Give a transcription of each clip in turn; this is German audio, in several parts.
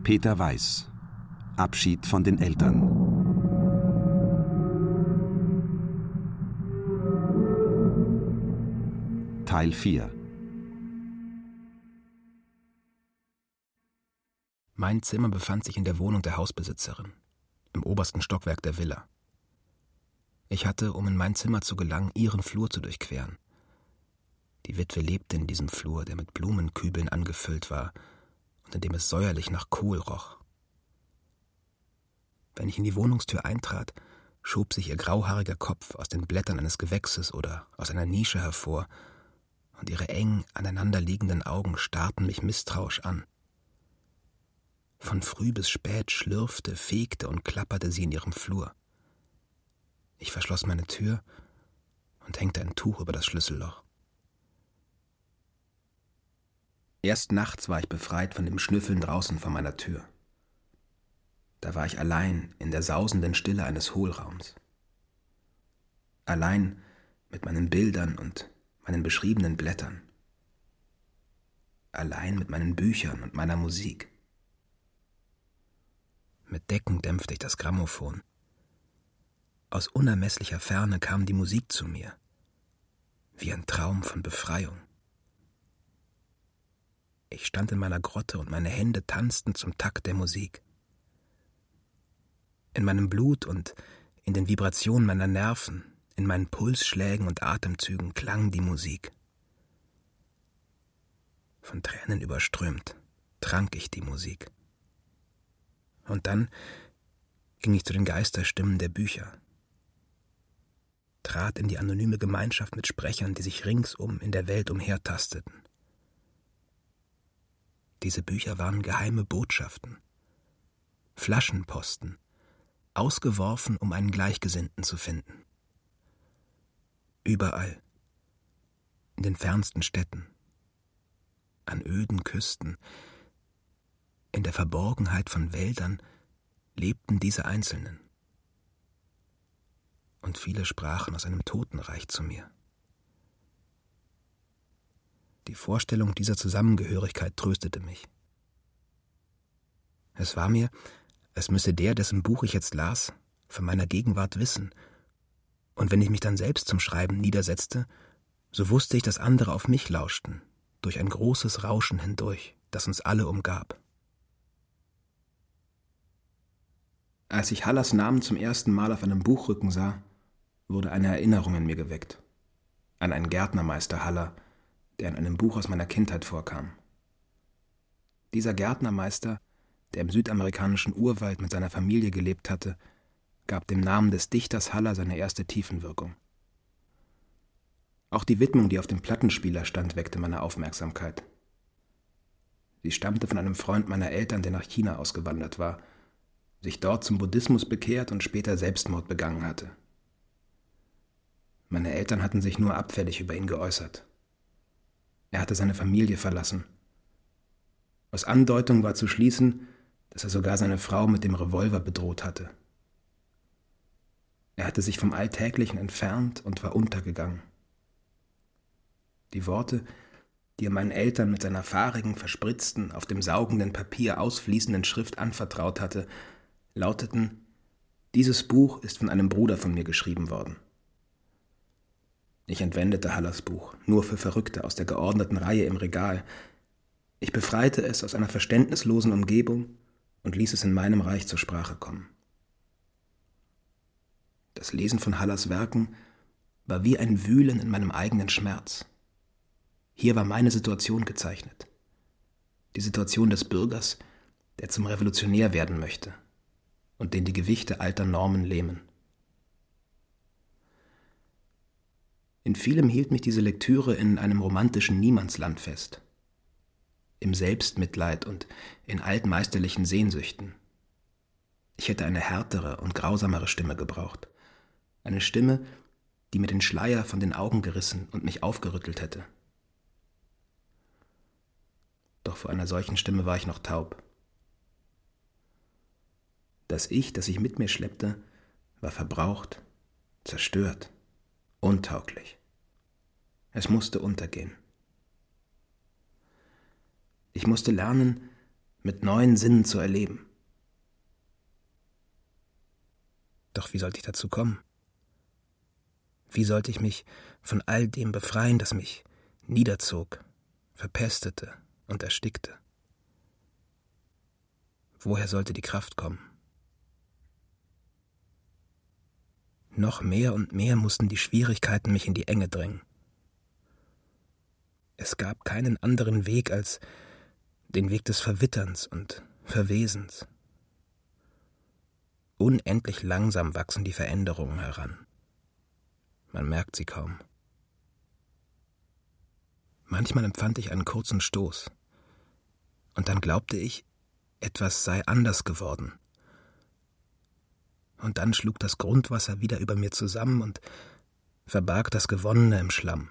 Peter Weiß. Abschied von den Eltern. Teil 4. Mein Zimmer befand sich in der Wohnung der Hausbesitzerin, im obersten Stockwerk der Villa. Ich hatte, um in mein Zimmer zu gelangen, ihren Flur zu durchqueren. Die Witwe lebte in diesem Flur, der mit Blumenkübeln angefüllt war und in dem es säuerlich nach Kohl roch. Wenn ich in die Wohnungstür eintrat, schob sich ihr grauhaariger Kopf aus den Blättern eines Gewächses oder aus einer Nische hervor, und ihre eng aneinanderliegenden Augen starrten mich misstrauisch an. Von früh bis spät schlürfte, fegte und klapperte sie in ihrem Flur. Ich verschloss meine Tür und hängte ein Tuch über das Schlüsselloch. Erst nachts war ich befreit von dem Schnüffeln draußen vor meiner Tür. Da war ich allein in der sausenden Stille eines Hohlraums. Allein mit meinen Bildern und meinen beschriebenen Blättern. Allein mit meinen Büchern und meiner Musik. Mit Decken dämpfte ich das Grammophon. Aus unermesslicher Ferne kam die Musik zu mir, wie ein Traum von Befreiung. Ich stand in meiner Grotte und meine Hände tanzten zum Takt der Musik. In meinem Blut und in den Vibrationen meiner Nerven, in meinen Pulsschlägen und Atemzügen klang die Musik. Von Tränen überströmt trank ich die Musik. Und dann ging ich zu den Geisterstimmen der Bücher, trat in die anonyme Gemeinschaft mit Sprechern, die sich ringsum in der Welt umhertasteten. Diese Bücher waren geheime Botschaften, Flaschenposten, ausgeworfen, um einen Gleichgesinnten zu finden. Überall, in den fernsten Städten, an öden Küsten, in der Verborgenheit von Wäldern lebten diese Einzelnen. Und viele sprachen aus einem Totenreich zu mir. Die Vorstellung dieser Zusammengehörigkeit tröstete mich. Es war mir, als müsse der, dessen Buch ich jetzt las, von meiner Gegenwart wissen. Und wenn ich mich dann selbst zum Schreiben niedersetzte, so wusste ich, dass andere auf mich lauschten, durch ein großes Rauschen hindurch, das uns alle umgab. Als ich Hallers Namen zum ersten Mal auf einem Buchrücken sah, wurde eine Erinnerung in mir geweckt. An einen Gärtnermeister Haller, der in einem Buch aus meiner Kindheit vorkam. Dieser Gärtnermeister, der im südamerikanischen Urwald mit seiner Familie gelebt hatte, gab dem Namen des Dichters Haller seine erste Tiefenwirkung. Auch die Widmung, die auf dem Plattenspieler stand, weckte meine Aufmerksamkeit. Sie stammte von einem Freund meiner Eltern, der nach China ausgewandert war, sich dort zum Buddhismus bekehrt und später Selbstmord begangen hatte. Meine Eltern hatten sich nur abfällig über ihn geäußert. Er hatte seine Familie verlassen. Aus Andeutung war zu schließen, dass er sogar seine Frau mit dem Revolver bedroht hatte. Er hatte sich vom Alltäglichen entfernt und war untergegangen. Die Worte, die er meinen Eltern mit seiner fahrigen, verspritzten, auf dem saugenden Papier ausfließenden Schrift anvertraut hatte, lauteten: Dieses Buch ist von einem Bruder von mir geschrieben worden. Ich entwendete Hallers Buch, nur für Verrückte, aus der geordneten Reihe im Regal. Ich befreite es aus einer verständnislosen Umgebung und ließ es in meinem Reich zur Sprache kommen. Das Lesen von Hallers Werken war wie ein Wühlen in meinem eigenen Schmerz. Hier war meine Situation gezeichnet. Die Situation des Bürgers, der zum Revolutionär werden möchte und den die Gewichte alter Normen lähmen. In vielem hielt mich diese Lektüre in einem romantischen Niemandsland fest. Im Selbstmitleid und in altmeisterlichen Sehnsüchten. Ich hätte eine härtere und grausamere Stimme gebraucht. Eine Stimme, die mir den Schleier von den Augen gerissen und mich aufgerüttelt hätte. Doch vor einer solchen Stimme war ich noch taub. Das Ich, das ich mit mir schleppte, war verbraucht, zerstört, untauglich. Es musste untergehen. Ich musste lernen, mit neuen Sinnen zu erleben. Doch wie sollte ich dazu kommen? Wie sollte ich mich von all dem befreien, das mich niederzog, verpestete und erstickte? Woher sollte die Kraft kommen? Noch mehr und mehr mussten die Schwierigkeiten mich in die Enge drängen. Es gab keinen anderen Weg als den Weg des Verwitterns und Verwesens. Unendlich langsam wachsen die Veränderungen heran. Man merkt sie kaum. Manchmal empfand ich einen kurzen Stoß. Und dann glaubte ich, etwas sei anders geworden. Und dann schlug das Grundwasser wieder über mir zusammen und verbarg das Gewonnene im Schlamm.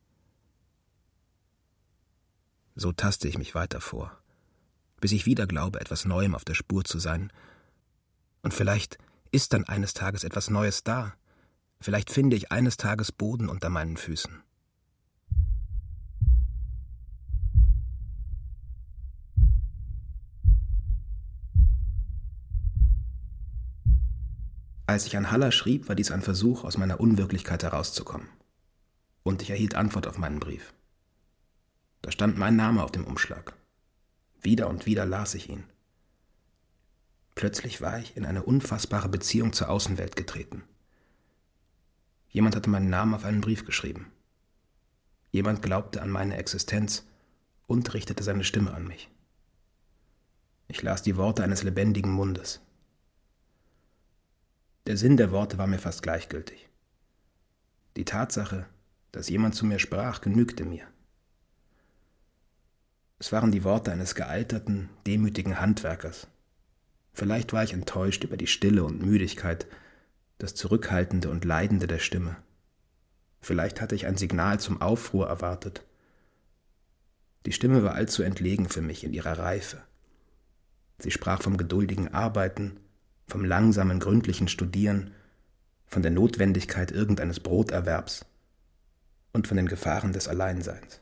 So taste ich mich weiter vor, bis ich wieder glaube, etwas Neuem auf der Spur zu sein. Und vielleicht ist dann eines Tages etwas Neues da. Vielleicht finde ich eines Tages Boden unter meinen Füßen. Als ich an Haller schrieb, war dies ein Versuch, aus meiner Unwirklichkeit herauszukommen. Und ich erhielt Antwort auf meinen Brief. Da stand mein Name auf dem Umschlag. Wieder und wieder las ich ihn. Plötzlich war ich in eine unfassbare Beziehung zur Außenwelt getreten. Jemand hatte meinen Namen auf einen Brief geschrieben. Jemand glaubte an meine Existenz und richtete seine Stimme an mich. Ich las die Worte eines lebendigen Mundes. Der Sinn der Worte war mir fast gleichgültig. Die Tatsache, dass jemand zu mir sprach, genügte mir. Es waren die Worte eines gealterten, demütigen Handwerkers. Vielleicht war ich enttäuscht über die Stille und Müdigkeit, das Zurückhaltende und Leidende der Stimme. Vielleicht hatte ich ein Signal zum Aufruhr erwartet. Die Stimme war allzu entlegen für mich in ihrer Reife. Sie sprach vom geduldigen Arbeiten, vom langsamen, gründlichen Studieren, von der Notwendigkeit irgendeines Broterwerbs und von den Gefahren des Alleinseins.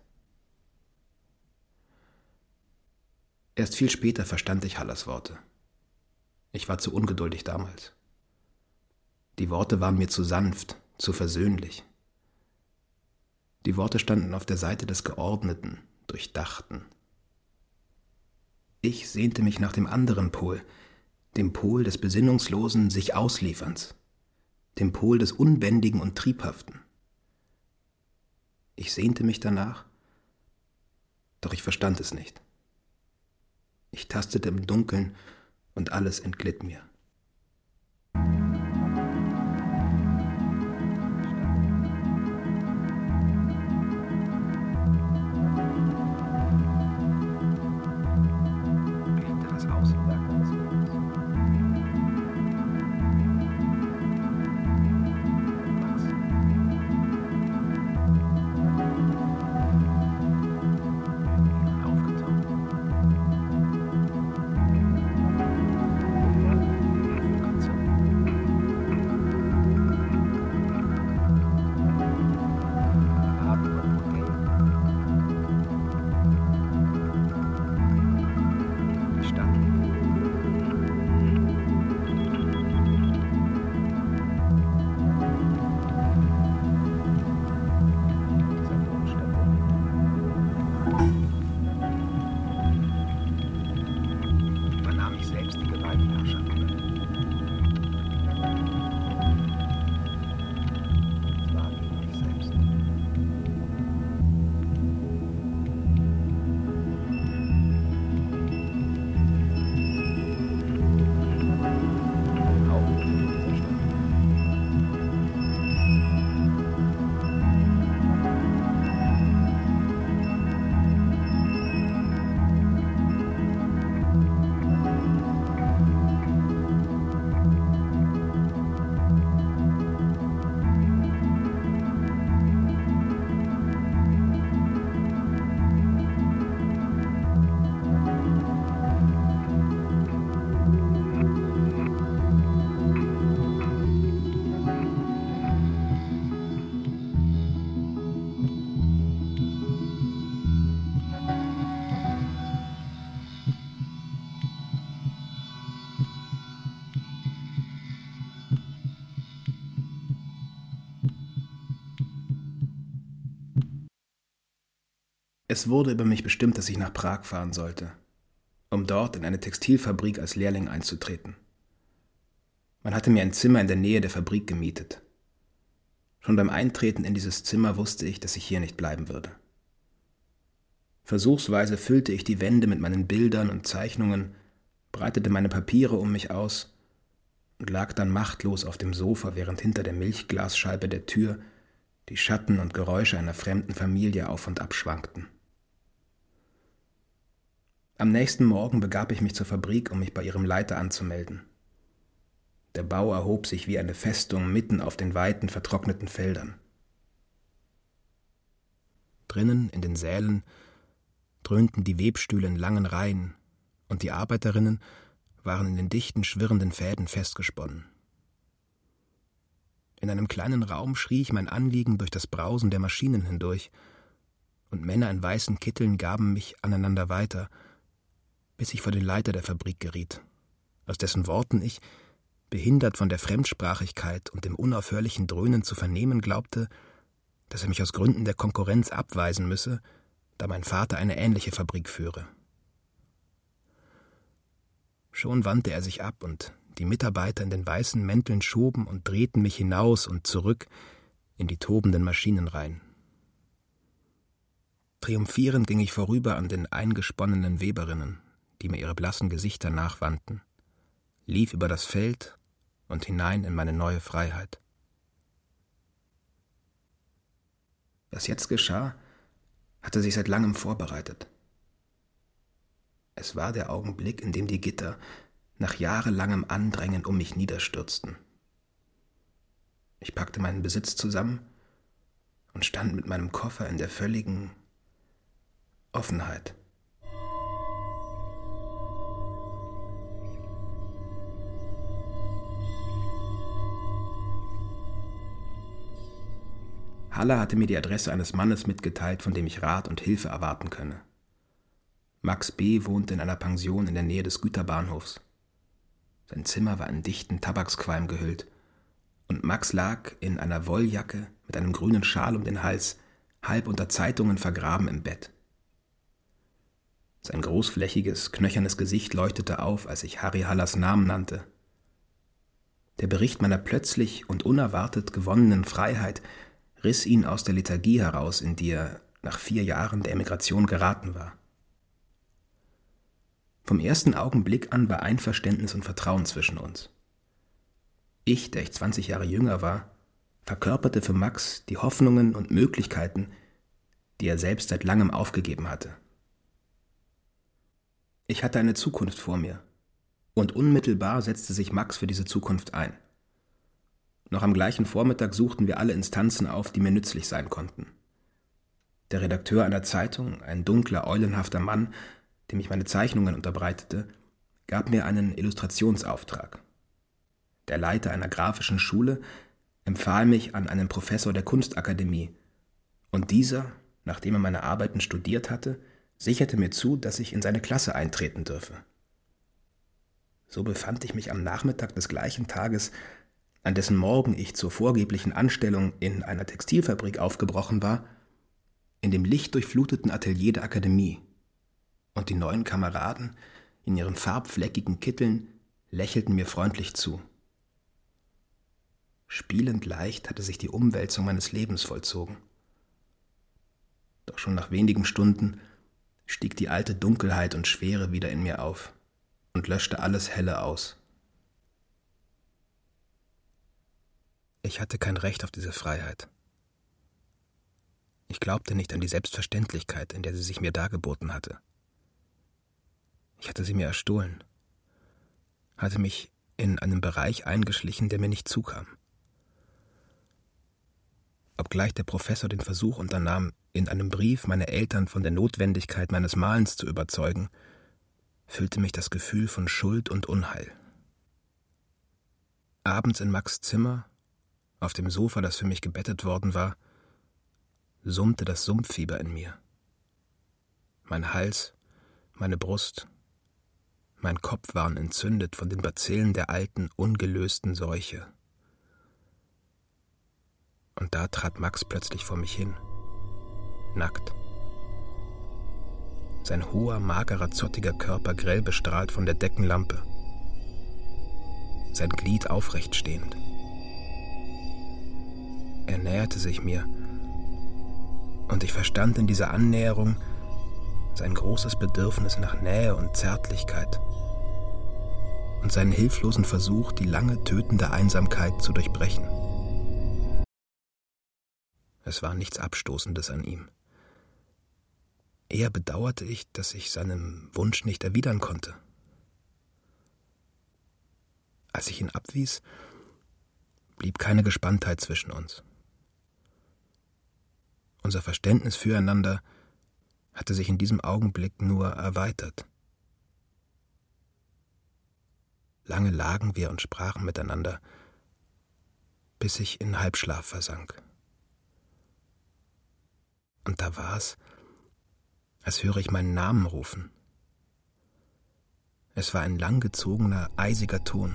Erst viel später verstand ich Hallers Worte. Ich war zu ungeduldig damals. Die Worte waren mir zu sanft, zu versöhnlich. Die Worte standen auf der Seite des Geordneten, Durchdachten. Ich sehnte mich nach dem anderen Pol, dem Pol des besinnungslosen Sich-Auslieferns, dem Pol des Unbändigen und Triebhaften. Ich sehnte mich danach, doch ich verstand es nicht. Ich tastete im Dunkeln und alles entglitt mir. Es wurde über mich bestimmt, dass ich nach Prag fahren sollte, um dort in eine Textilfabrik als Lehrling einzutreten. Man hatte mir ein Zimmer in der Nähe der Fabrik gemietet. Schon beim Eintreten in dieses Zimmer wusste ich, dass ich hier nicht bleiben würde. Versuchsweise füllte ich die Wände mit meinen Bildern und Zeichnungen, breitete meine Papiere um mich aus und lag dann machtlos auf dem Sofa, während hinter der Milchglasscheibe der Tür die Schatten und Geräusche einer fremden Familie auf und ab schwankten. Am nächsten Morgen begab ich mich zur Fabrik, um mich bei ihrem Leiter anzumelden. Der Bau erhob sich wie eine Festung mitten auf den weiten, vertrockneten Feldern. Drinnen in den Sälen dröhnten die Webstühle in langen Reihen, und die Arbeiterinnen waren in den dichten, schwirrenden Fäden festgesponnen. In einem kleinen Raum schrie ich mein Anliegen durch das Brausen der Maschinen hindurch, und Männer in weißen Kitteln gaben mich aneinander weiter, bis ich vor den Leiter der Fabrik geriet, aus dessen Worten ich, behindert von der Fremdsprachigkeit und dem unaufhörlichen Dröhnen zu vernehmen glaubte, dass er mich aus Gründen der Konkurrenz abweisen müsse, da mein Vater eine ähnliche Fabrik führe. Schon wandte er sich ab, und die Mitarbeiter in den weißen Mänteln schoben und drehten mich hinaus und zurück in die tobenden Maschinenreihen. Triumphierend ging ich vorüber an den eingesponnenen Weberinnen, die mir ihre blassen Gesichter nachwandten, lief über das Feld und hinein in meine neue Freiheit. Was jetzt geschah, hatte sich seit langem vorbereitet. Es war der Augenblick, in dem die Gitter nach jahrelangem Andrängen um mich niederstürzten. Ich packte meinen Besitz zusammen und stand mit meinem Koffer in der völligen Offenheit. Haller hatte mir die Adresse eines Mannes mitgeteilt, von dem ich Rat und Hilfe erwarten könne. Max B. wohnte in einer Pension in der Nähe des Güterbahnhofs. Sein Zimmer war in dichten Tabaksqualm gehüllt, und Max lag in einer Wolljacke mit einem grünen Schal um den Hals, halb unter Zeitungen vergraben im Bett. Sein großflächiges, knöchernes Gesicht leuchtete auf, als ich Harry Hallers Namen nannte. Der Bericht meiner plötzlich und unerwartet gewonnenen Freiheit riss ihn aus der Lethargie heraus, in die er nach 4 Jahren der Emigration geraten war. Vom ersten Augenblick an war Einverständnis und Vertrauen zwischen uns. Ich, der ich 20 Jahre jünger war, verkörperte für Max die Hoffnungen und Möglichkeiten, die er selbst seit langem aufgegeben hatte. Ich hatte eine Zukunft vor mir, und unmittelbar setzte sich Max für diese Zukunft ein. Noch am gleichen Vormittag suchten wir alle Instanzen auf, die mir nützlich sein konnten. Der Redakteur einer Zeitung, ein dunkler, eulenhafter Mann, dem ich meine Zeichnungen unterbreitete, gab mir einen Illustrationsauftrag. Der Leiter einer grafischen Schule empfahl mich an einen Professor der Kunstakademie, und dieser, nachdem er meine Arbeiten studiert hatte, sicherte mir zu, dass ich in seine Klasse eintreten dürfe. So befand ich mich am Nachmittag des gleichen Tages, an dessen Morgen ich zur vorgeblichen Anstellung in einer Textilfabrik aufgebrochen war, in dem lichtdurchfluteten Atelier der Akademie, und die neuen Kameraden in ihren farbfleckigen Kitteln lächelten mir freundlich zu. Spielend leicht hatte sich die Umwälzung meines Lebens vollzogen. Doch schon nach wenigen Stunden stieg die alte Dunkelheit und Schwere wieder in mir auf und löschte alles Helle aus. Ich hatte kein Recht auf diese Freiheit. Ich glaubte nicht an die Selbstverständlichkeit, in der sie sich mir dargeboten hatte. Ich hatte sie mir erstohlen, hatte mich in einen Bereich eingeschlichen, der mir nicht zukam. Obgleich der Professor den Versuch unternahm, in einem Brief meine Eltern von der Notwendigkeit meines Malens zu überzeugen, füllte mich das Gefühl von Schuld und Unheil. Abends in Max' Zimmer, auf dem Sofa, das für mich gebettet worden war, summte das Sumpffieber in mir. Mein Hals, meine Brust, mein Kopf waren entzündet von den Bazillen der alten, ungelösten Seuche. Und da trat Max plötzlich vor mich hin, nackt, sein hoher, magerer, zottiger Körper grell bestrahlt von der Deckenlampe, sein Glied aufrecht stehend. Er näherte sich mir, und ich verstand in dieser Annäherung sein großes Bedürfnis nach Nähe und Zärtlichkeit und seinen hilflosen Versuch, die lange tötende Einsamkeit zu durchbrechen. Es war nichts Abstoßendes an ihm. Eher bedauerte ich, dass ich seinem Wunsch nicht erwidern konnte. Als ich ihn abwies, blieb keine Gespanntheit zwischen uns. Unser Verständnis füreinander hatte sich in diesem Augenblick nur erweitert. Lange lagen wir und sprachen miteinander, bis ich in Halbschlaf versank. Und da war es, als höre ich meinen Namen rufen. Es war ein langgezogener, eisiger Ton.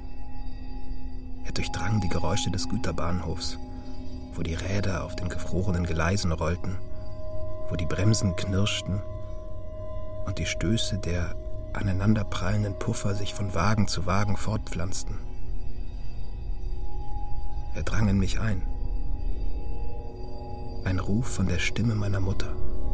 Er durchdrang die Geräusche des Güterbahnhofs, wo die Räder auf den gefrorenen Gleisen rollten, wo die Bremsen knirschten und die Stöße der aneinanderprallenden Puffer sich von Wagen zu Wagen fortpflanzten. Er drang in mich ein. Ein Ruf von der Stimme meiner Mutter.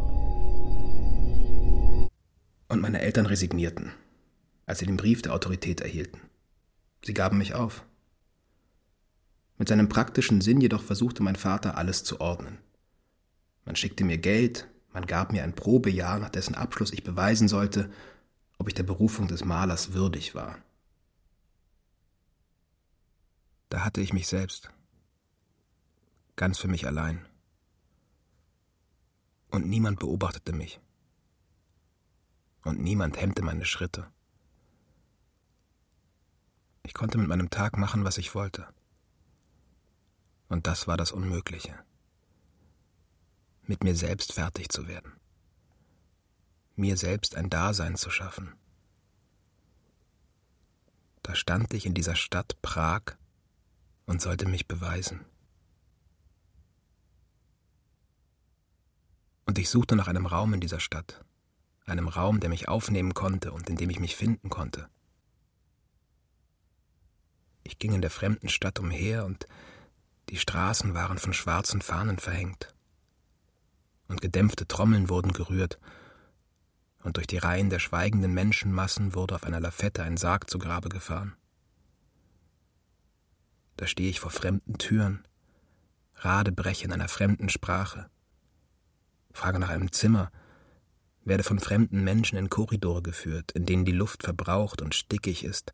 Und meine Eltern resignierten, als sie den Brief der Autorität erhielten. Sie gaben mich auf. Mit seinem praktischen Sinn jedoch versuchte mein Vater, alles zu ordnen. Man schickte mir Geld, man gab mir ein Probejahr, nach dessen Abschluss ich beweisen sollte, ob ich der Berufung des Malers würdig war. Da hatte ich mich selbst, ganz für mich allein. Und niemand beobachtete mich. Und niemand hemmte meine Schritte. Ich konnte mit meinem Tag machen, was ich wollte. Und das war das Unmögliche. Mit mir selbst fertig zu werden. Mir selbst ein Dasein zu schaffen. Da stand ich in dieser Stadt Prag und sollte mich beweisen. Und ich suchte nach einem Raum in dieser Stadt, einem Raum, der mich aufnehmen konnte und in dem ich mich finden konnte. Ich ging in der fremden Stadt umher und die Straßen waren von schwarzen Fahnen verhängt. Und gedämpfte Trommeln wurden gerührt, und durch die Reihen der schweigenden Menschenmassen wurde auf einer Lafette ein Sarg zu Grabe gefahren. Da stehe ich vor fremden Türen, Radebreche in einer fremden Sprache, frage nach einem Zimmer, werde von fremden Menschen in Korridore geführt, in denen die Luft verbraucht und stickig ist.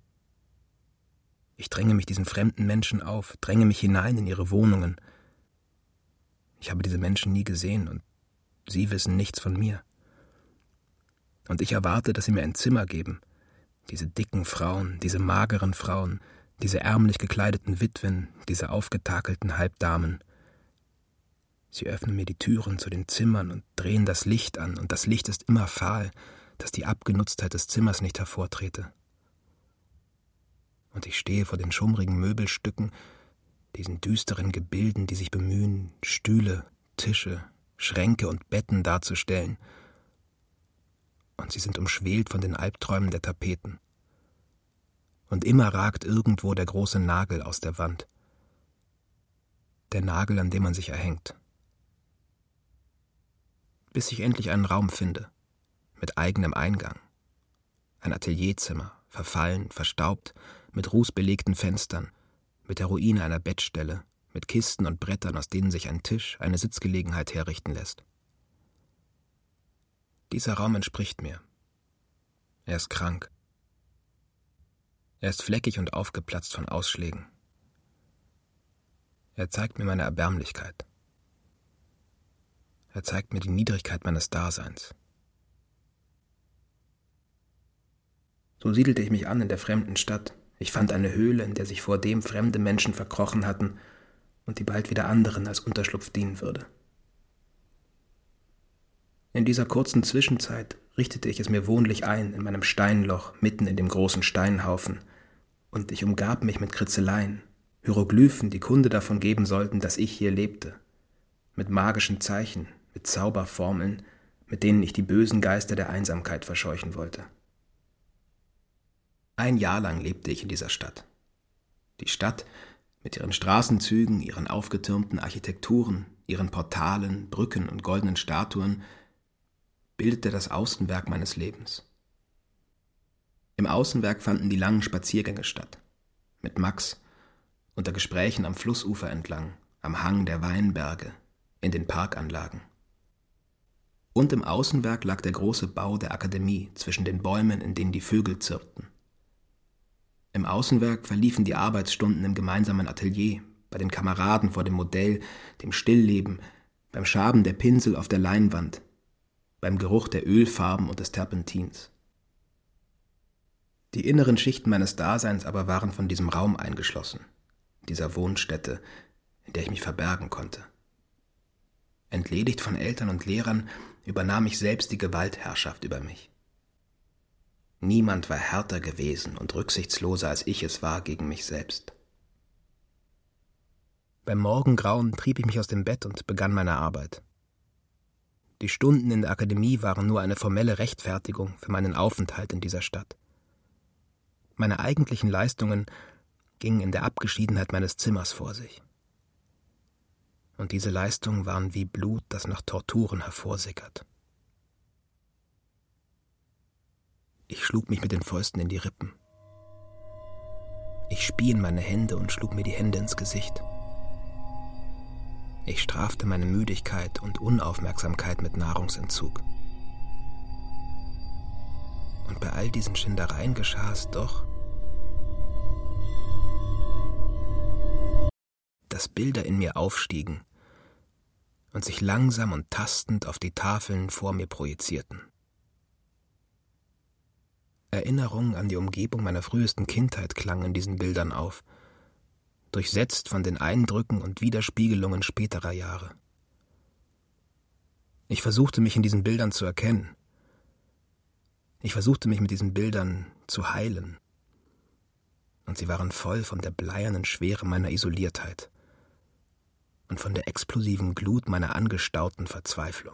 Ich dränge mich diesen fremden Menschen auf, dränge mich hinein in ihre Wohnungen. Ich habe diese Menschen nie gesehen und sie wissen nichts von mir. Und ich erwarte, dass sie mir ein Zimmer geben. Diese dicken Frauen, diese mageren Frauen, diese ärmlich gekleideten Witwen, diese aufgetakelten Halbdamen. Sie öffnen mir die Türen zu den Zimmern und drehen das Licht an, und das Licht ist immer fahl, dass die Abgenutztheit des Zimmers nicht hervortrete. Und ich stehe vor den schummrigen Möbelstücken, diesen düsteren Gebilden, die sich bemühen, Stühle, Tische, Schränke und Betten darzustellen. Und sie sind umschwelt von den Albträumen der Tapeten. Und immer ragt irgendwo der große Nagel aus der Wand. Der Nagel, an dem man sich erhängt. Bis ich endlich einen Raum finde, mit eigenem Eingang. Ein Atelierzimmer, verfallen, verstaubt, mit rußbelegten Fenstern, mit der Ruine einer Bettstelle, mit Kisten und Brettern, aus denen sich ein Tisch, eine Sitzgelegenheit herrichten lässt. Dieser Raum entspricht mir. Er ist krank. Er ist fleckig und aufgeplatzt von Ausschlägen. Er zeigt mir meine Erbärmlichkeit. Er zeigt mir die Niedrigkeit meines Daseins. So siedelte ich mich an in der fremden Stadt. Ich fand eine Höhle, in der sich vordem fremde Menschen verkrochen hatten und die bald wieder anderen als Unterschlupf dienen würde. In dieser kurzen Zwischenzeit richtete ich es mir wohnlich ein in meinem Steinloch mitten in dem großen Steinhaufen, und ich umgab mich mit Kritzeleien, Hieroglyphen, die Kunde davon geben sollten, dass ich hier lebte, mit magischen Zeichen, mit Zauberformeln, mit denen ich die bösen Geister der Einsamkeit verscheuchen wollte. 1 Jahr lang lebte ich in dieser Stadt. Die Stadt mit ihren Straßenzügen, ihren aufgetürmten Architekturen, ihren Portalen, Brücken und goldenen Statuen bildete das Außenwerk meines Lebens. Im Außenwerk fanden die langen Spaziergänge statt, mit Max, unter Gesprächen am Flussufer entlang, am Hang der Weinberge, in den Parkanlagen. Und im Außenwerk lag der große Bau der Akademie zwischen den Bäumen, in denen die Vögel zirpten. Im Außenwerk verliefen die Arbeitsstunden im gemeinsamen Atelier, bei den Kameraden vor dem Modell, dem Stillleben, beim Schaben der Pinsel auf der Leinwand, beim Geruch der Ölfarben und des Terpentins. Die inneren Schichten meines Daseins aber waren von diesem Raum eingeschlossen, dieser Wohnstätte, in der ich mich verbergen konnte. Entledigt von Eltern und Lehrern übernahm ich selbst die Gewaltherrschaft über mich. Niemand war härter gewesen und rücksichtsloser, als ich es war gegen mich selbst. Beim Morgengrauen trieb ich mich aus dem Bett und begann meine Arbeit. Die Stunden in der Akademie waren nur eine formelle Rechtfertigung für meinen Aufenthalt in dieser Stadt. Meine eigentlichen Leistungen gingen in der Abgeschiedenheit meines Zimmers vor sich. Und diese Leistungen waren wie Blut, das nach Torturen hervorsickert. Ich schlug mich mit den Fäusten in die Rippen. Ich spie in meine Hände und schlug mir die Hände ins Gesicht. Ich strafte meine Müdigkeit und Unaufmerksamkeit mit Nahrungsentzug. Und bei all diesen Schindereien geschah es doch, dass Bilder in mir aufstiegen und sich langsam und tastend auf die Tafeln vor mir projizierten. Erinnerungen an die Umgebung meiner frühesten Kindheit klangen in diesen Bildern auf, durchsetzt von den Eindrücken und Widerspiegelungen späterer Jahre. Ich versuchte mich in diesen Bildern zu erkennen. Ich versuchte mich mit diesen Bildern zu heilen. Und sie waren voll von der bleiernen Schwere meiner Isoliertheit und von der explosiven Glut meiner angestauten Verzweiflung.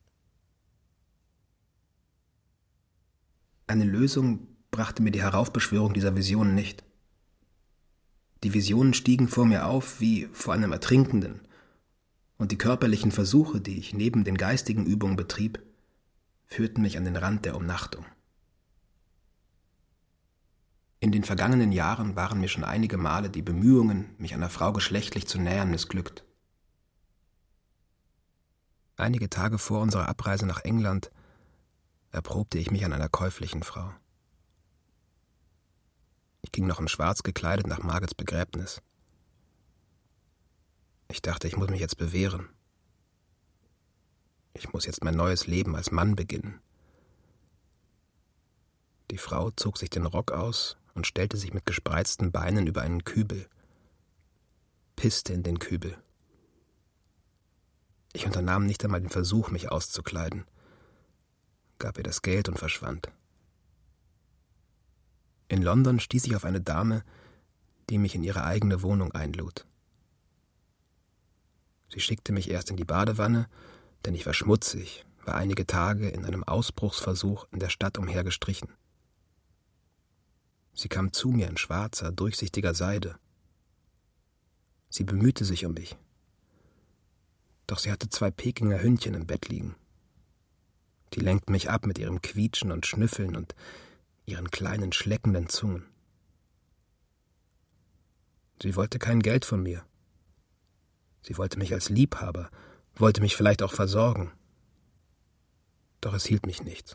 Eine Lösung brachte mir die Heraufbeschwörung dieser Visionen nicht. Die Visionen stiegen vor mir auf wie vor einem Ertrinkenden, und die körperlichen Versuche, die ich neben den geistigen Übungen betrieb, führten mich an den Rand der Umnachtung. In den vergangenen Jahren waren mir schon einige Male die Bemühungen, mich einer Frau geschlechtlich zu nähern, missglückt. Einige Tage vor unserer Abreise nach England erprobte ich mich an einer käuflichen Frau. Ich ging noch in Schwarz gekleidet nach Margits Begräbnis. Ich dachte, ich muss mich jetzt bewähren. Ich muss jetzt mein neues Leben als Mann beginnen. Die Frau zog sich den Rock aus und stellte sich mit gespreizten Beinen über einen Kübel, pisste in den Kübel. Ich unternahm nicht einmal den Versuch, mich auszukleiden, gab ihr das Geld und verschwand. In London stieß ich auf eine Dame, die mich in ihre eigene Wohnung einlud. Sie schickte mich erst in die Badewanne, denn ich war schmutzig, war einige Tage in einem Ausbruchsversuch in der Stadt umhergestrichen. Sie kam zu mir in schwarzer, durchsichtiger Seide. Sie bemühte sich um mich. Doch sie hatte 2 Pekinger Hündchen im Bett liegen. Die lenkten mich ab mit ihrem Quietschen und Schnüffeln und ihren kleinen, schleckenden Zungen. Sie wollte kein Geld von mir. Sie wollte mich als Liebhaber, wollte mich vielleicht auch versorgen. Doch es hielt mich nichts.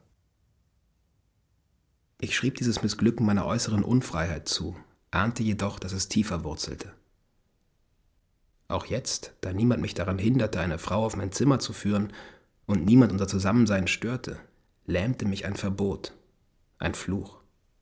Ich schrieb dieses Missglücken meiner äußeren Unfreiheit zu, ahnte jedoch, dass es tiefer wurzelte. Auch jetzt, da niemand mich daran hinderte, eine Frau auf mein Zimmer zu führen und niemand unser Zusammensein störte, lähmte mich ein Verbot, ein Fluch.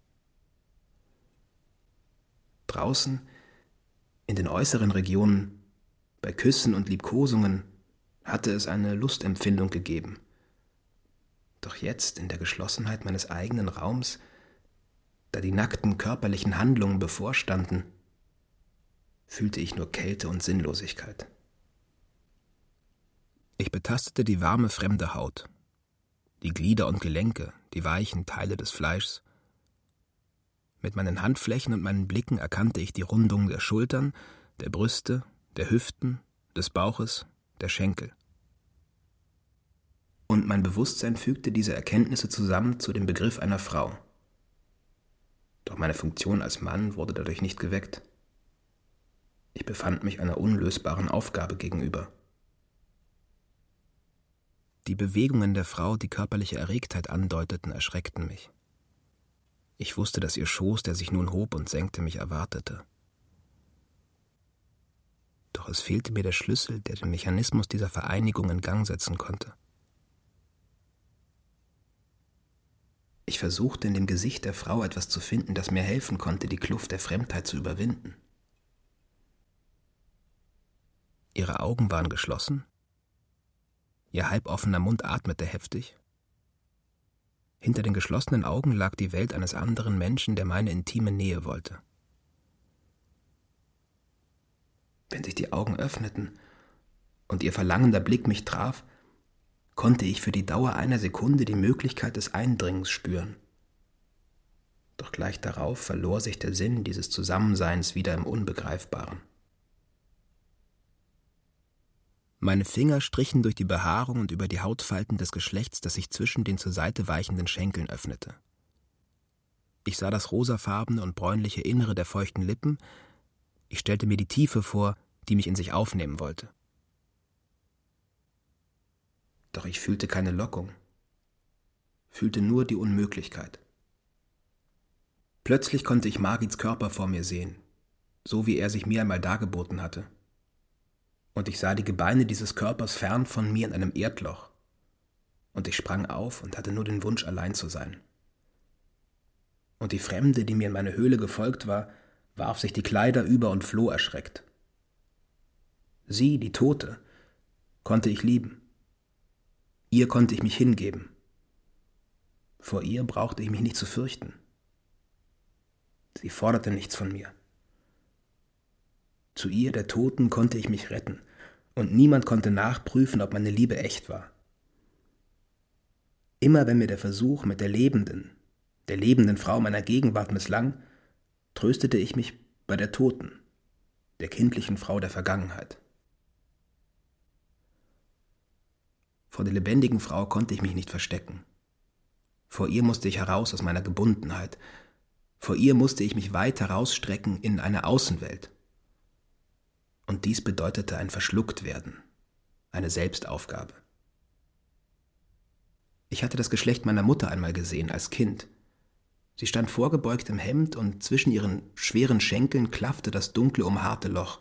Draußen, in den äußeren Regionen, bei Küssen und Liebkosungen, hatte es eine Lustempfindung gegeben. Doch jetzt, in der Geschlossenheit meines eigenen Raums, da die nackten körperlichen Handlungen bevorstanden, fühlte ich nur Kälte und Sinnlosigkeit. Ich betastete die warme, fremde Haut. die Glieder und Gelenke, die weichen Teile des Fleischs. Mit meinen Handflächen und meinen Blicken erkannte ich die Rundungen der Schultern, der Brüste, der Hüften, des Bauches, der Schenkel. Und mein Bewusstsein fügte diese Erkenntnisse zusammen zu dem Begriff einer Frau. Doch meine Funktion als Mann wurde dadurch nicht geweckt. Ich befand mich einer unlösbaren Aufgabe gegenüber. Die Bewegungen der Frau, die körperliche Erregtheit andeuteten, erschreckten mich. Ich wusste, dass ihr Schoß, der sich nun hob und senkte, mich erwartete. Doch es fehlte mir der Schlüssel, der den Mechanismus dieser Vereinigung in Gang setzen konnte. Ich versuchte, in dem Gesicht der Frau etwas zu finden, das mir helfen konnte, die Kluft der Fremdheit zu überwinden. Ihre Augen waren geschlossen, ihr halboffener Mund atmete heftig. Hinter den geschlossenen Augen lag die Welt eines anderen Menschen, der meine intime Nähe wollte. Wenn sich die Augen öffneten und ihr verlangender Blick mich traf, konnte ich für die Dauer einer Sekunde die Möglichkeit des Eindringens spüren. Doch gleich darauf verlor sich der Sinn dieses Zusammenseins wieder im Unbegreifbaren. Meine Finger strichen durch die Behaarung und über die Hautfalten des Geschlechts, das sich zwischen den zur Seite weichenden Schenkeln öffnete. Ich sah das rosafarbene und bräunliche Innere der feuchten Lippen. Ich stellte mir die Tiefe vor, die mich in sich aufnehmen wollte. Doch ich fühlte keine Lockung, fühlte nur die Unmöglichkeit. Plötzlich konnte ich Margits Körper vor mir sehen, so wie er sich mir einmal dargeboten hatte. Und ich sah die Gebeine dieses Körpers fern von mir in einem Erdloch. Und ich sprang auf und hatte nur den Wunsch, allein zu sein. Und die Fremde, die mir in meine Höhle gefolgt war, warf sich die Kleider über und floh erschreckt. Sie, die Tote, konnte ich lieben. Ihr konnte ich mich hingeben. Vor ihr brauchte ich mich nicht zu fürchten. Sie forderte nichts von mir. Zu ihr, der Toten, konnte ich mich retten, und niemand konnte nachprüfen, ob meine Liebe echt war. Immer wenn mir der Versuch mit der lebenden Frau meiner Gegenwart misslang, tröstete ich mich bei der Toten, der kindlichen Frau der Vergangenheit. Vor der lebendigen Frau konnte ich mich nicht verstecken. Vor ihr musste ich heraus aus meiner Gebundenheit. Vor ihr musste ich mich weit herausstrecken in eine Außenwelt. Und dies bedeutete ein Verschlucktwerden, eine Selbstaufgabe. Ich hatte das Geschlecht meiner Mutter einmal gesehen, als Kind. Sie stand vorgebeugt im Hemd und zwischen ihren schweren Schenkeln klaffte das dunkle, umhaarte Loch.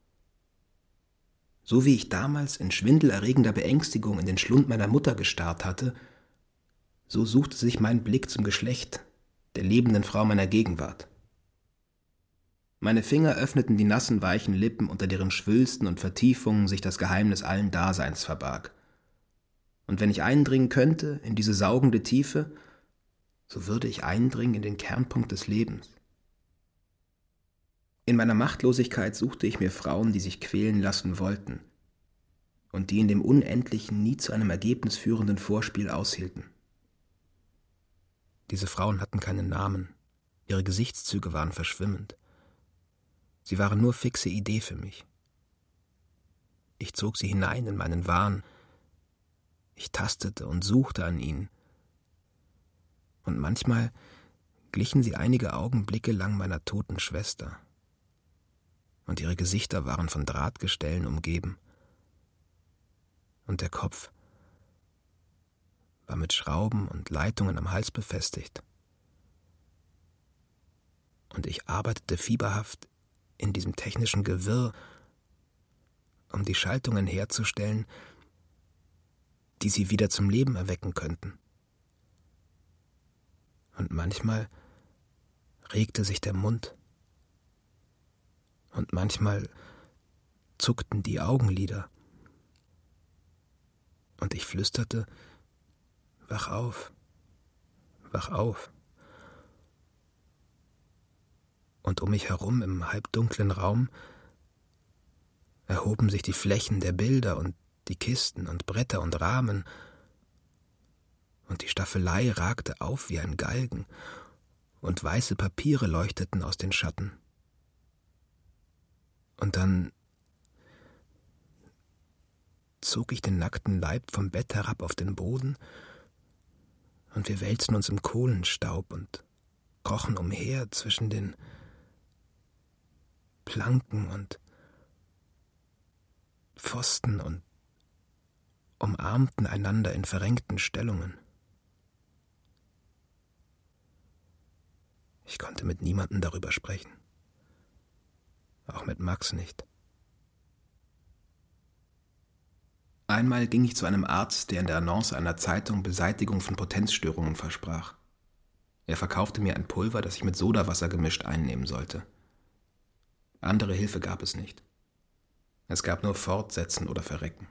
So wie ich damals in schwindelerregender Beängstigung in den Schlund meiner Mutter gestarrt hatte, so suchte sich mein Blick zum Geschlecht der lebenden Frau meiner Gegenwart. Meine Finger öffneten die nassen, weichen Lippen, unter deren Schwülsten und Vertiefungen sich das Geheimnis allen Daseins verbarg. Und wenn ich eindringen könnte in diese saugende Tiefe, so würde ich eindringen in den Kernpunkt des Lebens. In meiner Machtlosigkeit suchte ich mir Frauen, die sich quälen lassen wollten und die in dem Unendlichen nie zu einem Ergebnis führenden Vorspiel aushielten. Diese Frauen hatten keinen Namen, ihre Gesichtszüge waren verschwimmend. Sie waren nur fixe Idee für mich. Ich zog sie hinein in meinen Wahn. Ich tastete und suchte an ihnen. Und manchmal glichen sie einige Augenblicke lang meiner toten Schwester. Und ihre Gesichter waren von Drahtgestellen umgeben. Und der Kopf war mit Schrauben und Leitungen am Hals befestigt. Und ich arbeitete fieberhaft in diesem technischen Gewirr, um die Schaltungen herzustellen, die sie wieder zum Leben erwecken könnten. Und manchmal regte sich der Mund, und manchmal zuckten die Augenlider, und ich flüsterte: Wach auf, wach auf. Und um mich herum im halbdunklen Raum erhoben sich die Flächen der Bilder und die Kisten und Bretter und Rahmen, und die Staffelei ragte auf wie ein Galgen, und weiße Papiere leuchteten aus den Schatten. Und dann zog ich den nackten Leib vom Bett herab auf den Boden, und wir wälzten uns im Kohlenstaub und krochen umher zwischen den Planken und Pfosten und umarmten einander in verrenkten Stellungen. Ich konnte mit niemandem darüber sprechen, auch mit Max nicht. Einmal ging ich zu einem Arzt, der in der Annonce einer Zeitung Beseitigung von Potenzstörungen versprach. Er verkaufte mir ein Pulver, das ich mit Sodawasser gemischt einnehmen sollte. Andere Hilfe gab es nicht. Es gab nur Fortsetzen oder Verrecken.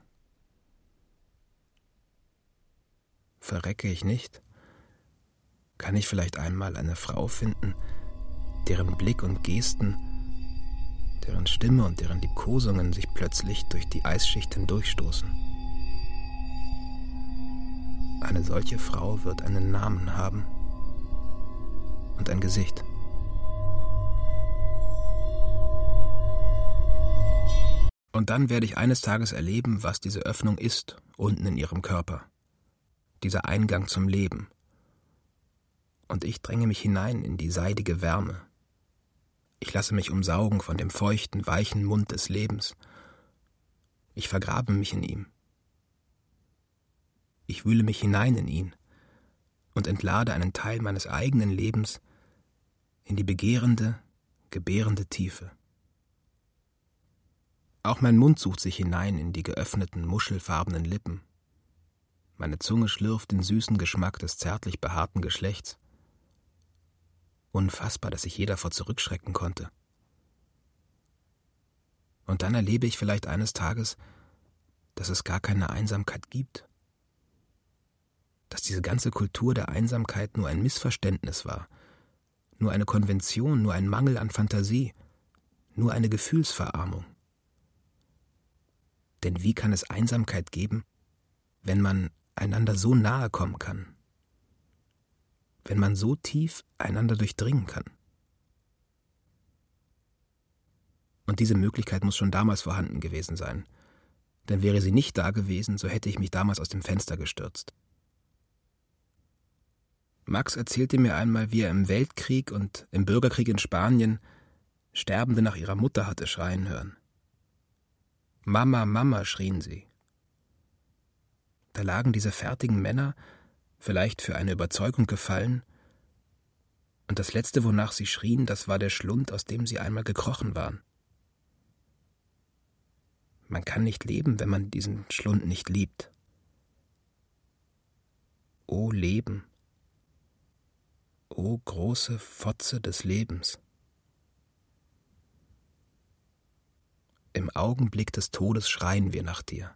Verrecke ich nicht? Kann ich vielleicht einmal eine Frau finden, deren Blick und Gesten, deren Stimme und deren Liebkosungen sich plötzlich durch die Eisschicht hindurchstoßen? Eine solche Frau wird einen Namen haben und ein Gesicht. Und dann werde ich eines Tages erleben, was diese Öffnung ist, unten in ihrem Körper. Dieser Eingang zum Leben. Und ich dränge mich hinein in die seidige Wärme. Ich lasse mich umsaugen von dem feuchten, weichen Mund des Lebens. Ich vergrabe mich in ihm. Ich wühle mich hinein in ihn und entlade einen Teil meines eigenen Lebens in die begehrende, gebärende Tiefe. Auch mein Mund sucht sich hinein in die geöffneten, muschelfarbenen Lippen. Meine Zunge schlürft den süßen Geschmack des zärtlich behaarten Geschlechts. Unfassbar, dass sich jeder vor zurückschrecken konnte. Und dann erlebe ich vielleicht eines Tages, dass es gar keine Einsamkeit gibt. Dass diese ganze Kultur der Einsamkeit nur ein Missverständnis war, nur eine Konvention, nur ein Mangel an Fantasie, nur eine Gefühlsverarmung. Denn wie kann es Einsamkeit geben, wenn man einander so nahe kommen kann? Wenn man so tief einander durchdringen kann? Und diese Möglichkeit muss schon damals vorhanden gewesen sein. Denn wäre sie nicht da gewesen, so hätte ich mich damals aus dem Fenster gestürzt. Max erzählte mir einmal, wie er im Weltkrieg und im Bürgerkrieg in Spanien Sterbende nach ihrer Mutter hatte schreien hören. »Mama, Mama«, schrien sie. Da lagen diese fertigen Männer, vielleicht für eine Überzeugung gefallen, und das Letzte, wonach sie schrien, das war der Schlund, aus dem sie einmal gekrochen waren. Man kann nicht leben, wenn man diesen Schlund nicht liebt. O Leben, o große Fotze des Lebens. Im Augenblick des Todes schreien wir nach dir.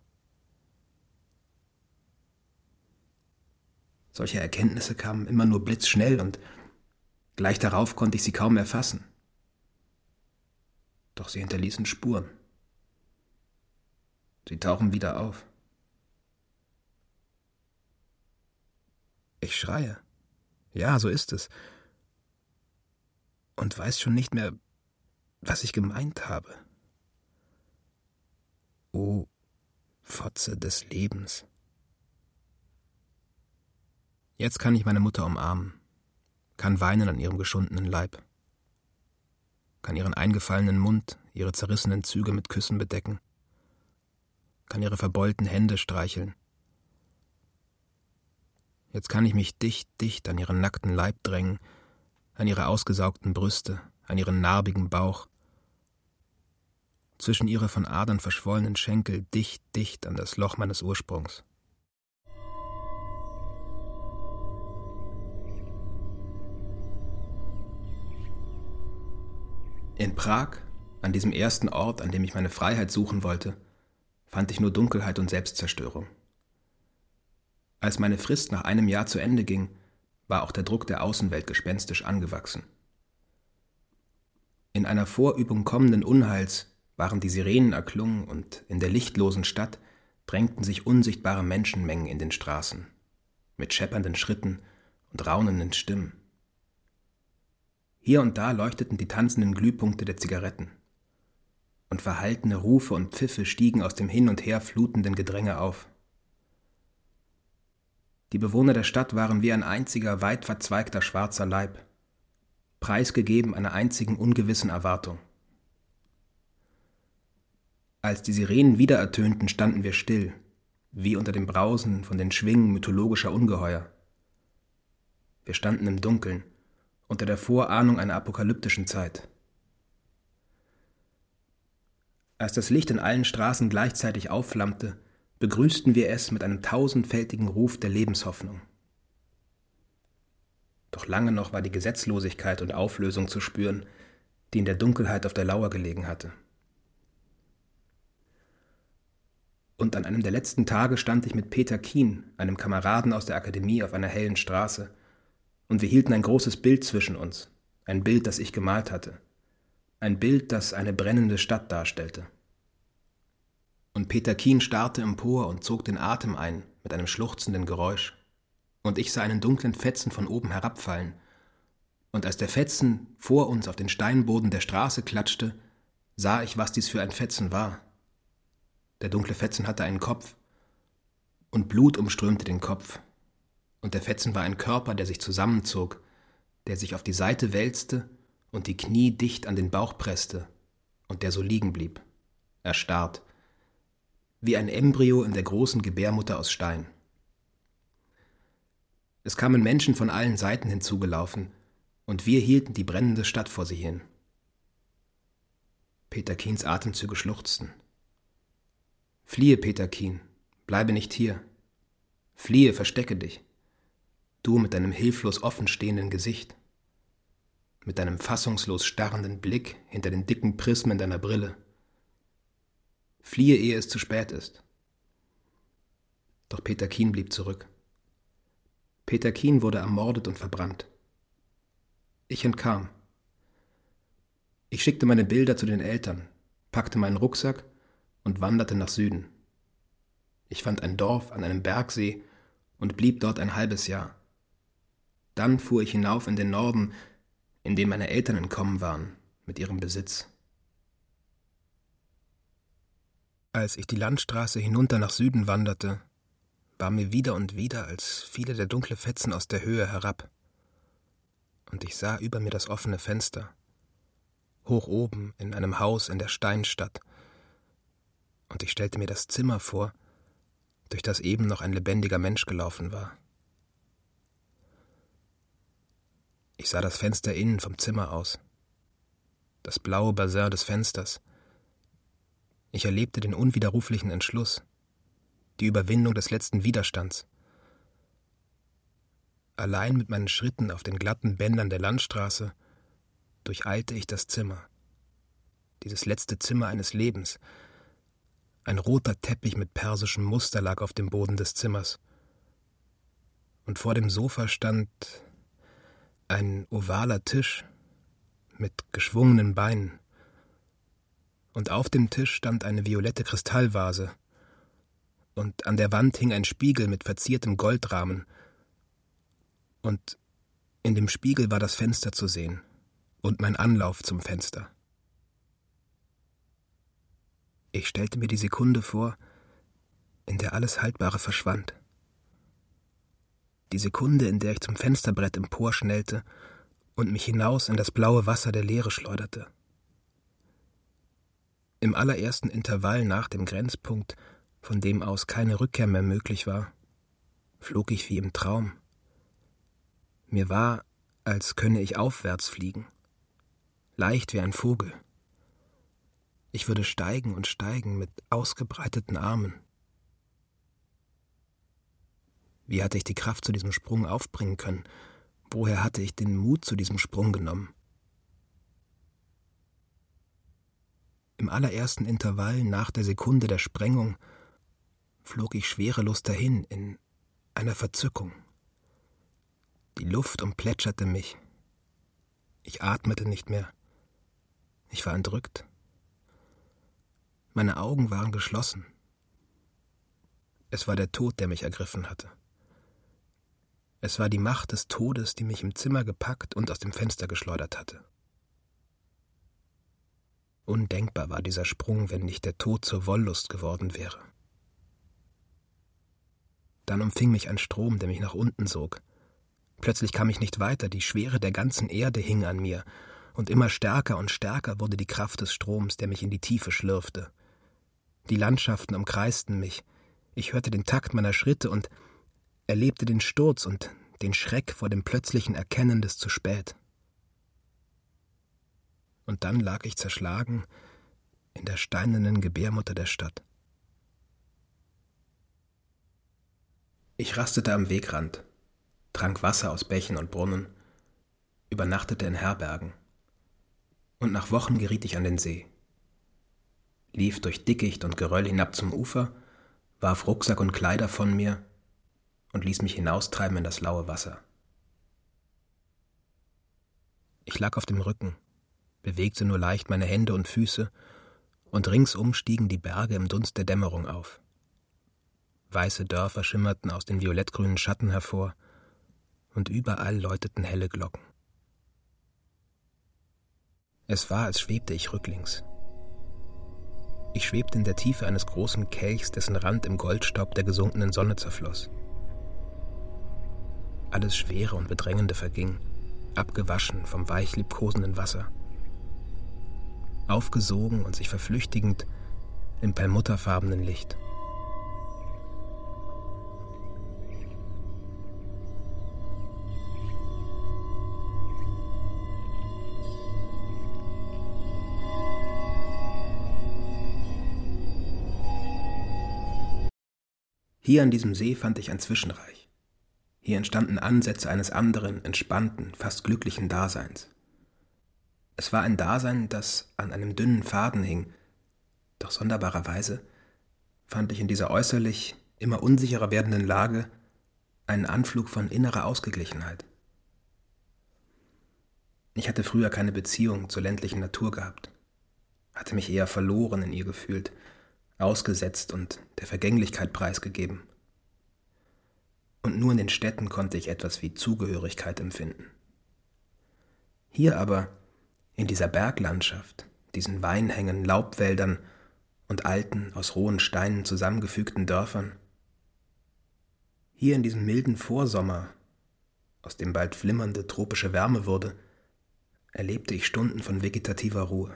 Solche Erkenntnisse kamen immer nur blitzschnell und gleich darauf konnte ich sie kaum erfassen. Doch sie hinterließen Spuren. Sie tauchen wieder auf. Ich schreie. Ja, so ist es. Und weiß schon nicht mehr, was ich gemeint habe. O Fotze des Lebens. Jetzt kann ich meine Mutter umarmen, kann weinen an ihrem geschundenen Leib, kann ihren eingefallenen Mund, ihre zerrissenen Züge mit Küssen bedecken, kann ihre verbeulten Hände streicheln. Jetzt kann ich mich dicht an ihren nackten Leib drängen, an ihre ausgesaugten Brüste, an ihren narbigen Bauch, zwischen ihre von Adern verschwollenen Schenkel dicht an das Loch meines Ursprungs. In Prag, an diesem ersten Ort, an dem ich meine Freiheit suchen wollte, fand ich nur Dunkelheit und Selbstzerstörung. Als meine Frist nach einem Jahr zu Ende ging, war auch der Druck der Außenwelt gespenstisch angewachsen. In einer Vorübung kommenden Unheils waren die Sirenen erklungen und in der lichtlosen Stadt drängten sich unsichtbare Menschenmengen in den Straßen. mit scheppernden Schritten und raunenden Stimmen. Hier und da leuchteten die tanzenden Glühpunkte der Zigaretten, und verhaltene Rufe und Pfiffe stiegen aus dem hin und her flutenden Gedränge auf. Die Bewohner der Stadt waren wie ein einziger, weit verzweigter schwarzer Leib, preisgegeben einer einzigen ungewissen Erwartung. Als die Sirenen wieder ertönten, standen wir still, wie unter dem Brausen von den Schwingen mythologischer Ungeheuer. Wir standen im Dunkeln, unter der Vorahnung einer apokalyptischen Zeit. Als das Licht in allen Straßen gleichzeitig aufflammte, begrüßten wir es mit einem tausendfältigen Ruf der Lebenshoffnung. Doch lange noch war die Gesetzlosigkeit und Auflösung zu spüren, die in der Dunkelheit auf der Lauer gelegen hatte. Und an einem der letzten Tage stand ich mit Peter Kien, einem Kameraden aus der Akademie, auf einer hellen Straße, und wir hielten ein großes Bild zwischen uns, ein Bild, das ich gemalt hatte, ein Bild, das eine brennende Stadt darstellte. Und Peter Kien starrte empor und zog den Atem ein mit einem schluchzenden Geräusch, und ich sah einen dunklen Fetzen von oben herabfallen, und als der Fetzen vor uns auf den Steinboden der Straße klatschte, sah ich, was dies für ein Fetzen war. Der dunkle Fetzen hatte einen Kopf, und Blut umströmte den Kopf, und der Fetzen war ein Körper, der sich zusammenzog, der sich auf die Seite wälzte und die Knie dicht an den Bauch presste und der so liegen blieb, erstarrt, wie ein Embryo in der großen Gebärmutter aus Stein. Es kamen Menschen von allen Seiten hinzugelaufen, und wir hielten die brennende Stadt vor sie hin. Peter Kiens Atemzüge schluchzten. »Fliehe, Peter Kien, bleibe nicht hier. Fliehe, verstecke dich. Du mit deinem hilflos offenstehenden Gesicht, mit deinem fassungslos starrenden Blick hinter den dicken Prismen deiner Brille. Fliehe, ehe es zu spät ist.« Doch Peter Kien blieb zurück. Peter Kien wurde ermordet und verbrannt. Ich entkam. Ich schickte meine Bilder zu den Eltern, packte meinen Rucksack und wanderte nach Süden. Ich fand ein Dorf an einem Bergsee und blieb dort ein halbes Jahr. Dann fuhr ich hinauf in den Norden, in dem meine Eltern entkommen waren, mit ihrem Besitz. Als ich die Landstraße hinunter nach Süden wanderte, war mir wieder und wieder, als fiele der dunkle Fetzen aus der Höhe herab. Und ich sah über mir das offene Fenster, hoch oben in einem Haus in der Steinstadt. Und ich stellte mir das Zimmer vor, durch das eben noch ein lebendiger Mensch gelaufen war. Ich sah das Fenster innen vom Zimmer aus, das blaue Bassin des Fensters. Ich erlebte den unwiderruflichen Entschluss, die Überwindung des letzten Widerstands. Allein mit meinen Schritten auf den glatten Bändern der Landstraße durcheilte ich das Zimmer, dieses letzte Zimmer eines Lebens. Ein roter Teppich mit persischem Muster lag auf dem Boden des Zimmers, und vor dem Sofa stand ein ovaler Tisch mit geschwungenen Beinen, und auf dem Tisch stand eine violette Kristallvase, und an der Wand hing ein Spiegel mit verziertem Goldrahmen, und in dem Spiegel war das Fenster zu sehen und mein Anlauf zum Fenster. Ich stellte mir die Sekunde vor, in der alles Haltbare verschwand. Die Sekunde, in der ich zum Fensterbrett emporschnellte und mich hinaus in das blaue Wasser der Leere schleuderte. Im allerersten Intervall nach dem Grenzpunkt, von dem aus keine Rückkehr mehr möglich war, flog ich wie im Traum. Mir war, als könne ich aufwärts fliegen, leicht wie ein Vogel. Ich würde steigen und steigen mit ausgebreiteten Armen. Wie hatte ich die Kraft zu diesem Sprung aufbringen können? Woher hatte ich den Mut zu diesem Sprung genommen? Im allerersten Intervall nach der Sekunde der Sprengung flog ich schwerelos dahin in einer Verzückung. Die Luft umplätscherte mich. Ich atmete nicht mehr. Ich war entrückt. Meine Augen waren geschlossen. Es war der Tod, der mich ergriffen hatte. Es war die Macht des Todes, die mich im Zimmer gepackt und aus dem Fenster geschleudert hatte. Undenkbar war dieser Sprung, wenn nicht der Tod zur Wollust geworden wäre. Dann umfing mich ein Strom, der mich nach unten sog. Plötzlich kam ich nicht weiter, die Schwere der ganzen Erde hing an mir, und immer stärker und stärker wurde die Kraft des Stroms, der mich in die Tiefe schlürfte. Die Landschaften umkreisten mich, ich hörte den Takt meiner Schritte und erlebte den Sturz und den Schreck vor dem plötzlichen Erkennen des zu spät. Und dann lag ich zerschlagen in der steinernen Gebärmutter der Stadt. Ich rastete am Wegrand, trank Wasser aus Bächen und Brunnen, übernachtete in Herbergen. Und nach Wochen geriet ich an den See, lief durch Dickicht und Geröll hinab zum Ufer, warf Rucksack und Kleider von mir und ließ mich hinaustreiben in das laue Wasser. Ich lag auf dem Rücken, bewegte nur leicht meine Hände und Füße, und ringsum stiegen die Berge im Dunst der Dämmerung auf. Weiße Dörfer schimmerten aus den violettgrünen Schatten hervor, und überall läuteten helle Glocken. Es war, als schwebte ich rücklings. Ich schwebte in der Tiefe eines großen Kelchs, dessen Rand im Goldstaub der gesunkenen Sonne zerfloss. Alles Schwere und Bedrängende verging, abgewaschen vom weich liebkosenden Wasser. Aufgesogen und sich verflüchtigend im perlmutterfarbenen Licht. Hier an diesem See fand ich ein Zwischenreich. Hier entstanden Ansätze eines anderen, entspannten, fast glücklichen Daseins. Es war ein Dasein, das an einem dünnen Faden hing, doch sonderbarerweise fand ich in dieser äußerlich immer unsicherer werdenden Lage einen Anflug von innerer Ausgeglichenheit. Ich hatte früher keine Beziehung zur ländlichen Natur gehabt, hatte mich eher verloren in ihr gefühlt, ausgesetzt und der Vergänglichkeit preisgegeben. Und nur in den Städten konnte ich etwas wie Zugehörigkeit empfinden. Hier aber, in dieser Berglandschaft, diesen Weinhängen, Laubwäldern und alten, aus rohen Steinen zusammengefügten Dörfern, hier in diesem milden Vorsommer, aus dem bald flimmernde tropische Wärme wurde, erlebte ich Stunden von vegetativer Ruhe.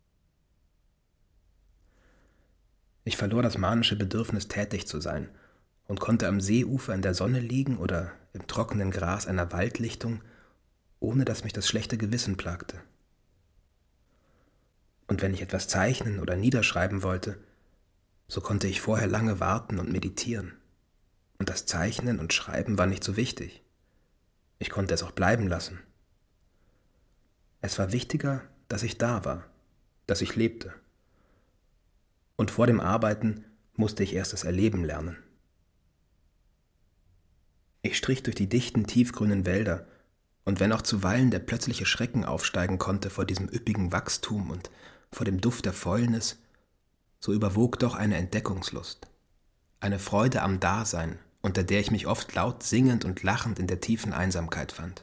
Ich verlor das manische Bedürfnis, tätig zu sein und konnte am Seeufer in der Sonne liegen oder im trockenen Gras einer Waldlichtung, ohne dass mich das schlechte Gewissen plagte. Und wenn ich etwas zeichnen oder niederschreiben wollte, so konnte ich vorher lange warten und meditieren. Und das Zeichnen und Schreiben war nicht so wichtig. Ich konnte es auch bleiben lassen. Es war wichtiger, dass ich da war, dass ich lebte. Und vor dem Arbeiten musste ich erst das Erleben lernen. Ich strich durch die dichten, tiefgrünen Wälder, und wenn auch zuweilen der plötzliche Schrecken aufsteigen konnte vor diesem üppigen Wachstum und vor dem Duft der Fäulnis, so überwog doch eine Entdeckungslust, eine Freude am Dasein, unter der ich mich oft laut singend und lachend in der tiefen Einsamkeit fand.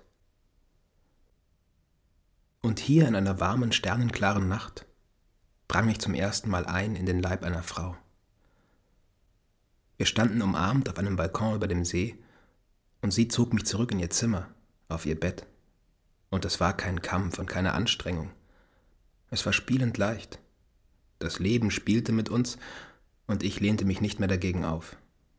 Und hier in einer warmen, sternenklaren Nacht drang ich zum ersten Mal ein in den Leib einer Frau. Wir standen umarmt auf einem Balkon über dem See, und sie zog mich zurück in ihr Zimmer, auf ihr Bett. Und es war kein Kampf und keine Anstrengung. Es war spielend leicht. Das Leben spielte mit uns, und ich lehnte mich nicht mehr dagegen auf.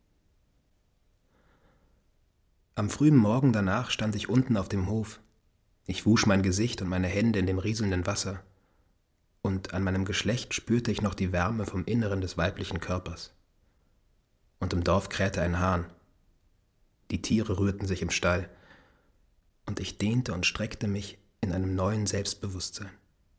Am frühen Morgen danach stand ich unten auf dem Hof. Ich wusch mein Gesicht und meine Hände in dem rieselnden Wasser, und an meinem Geschlecht spürte ich noch die Wärme vom Inneren des weiblichen Körpers. Und im Dorf krähte ein Hahn. Die Tiere rührten sich im Stall, und ich dehnte und streckte mich in einem neuen Selbstbewusstsein.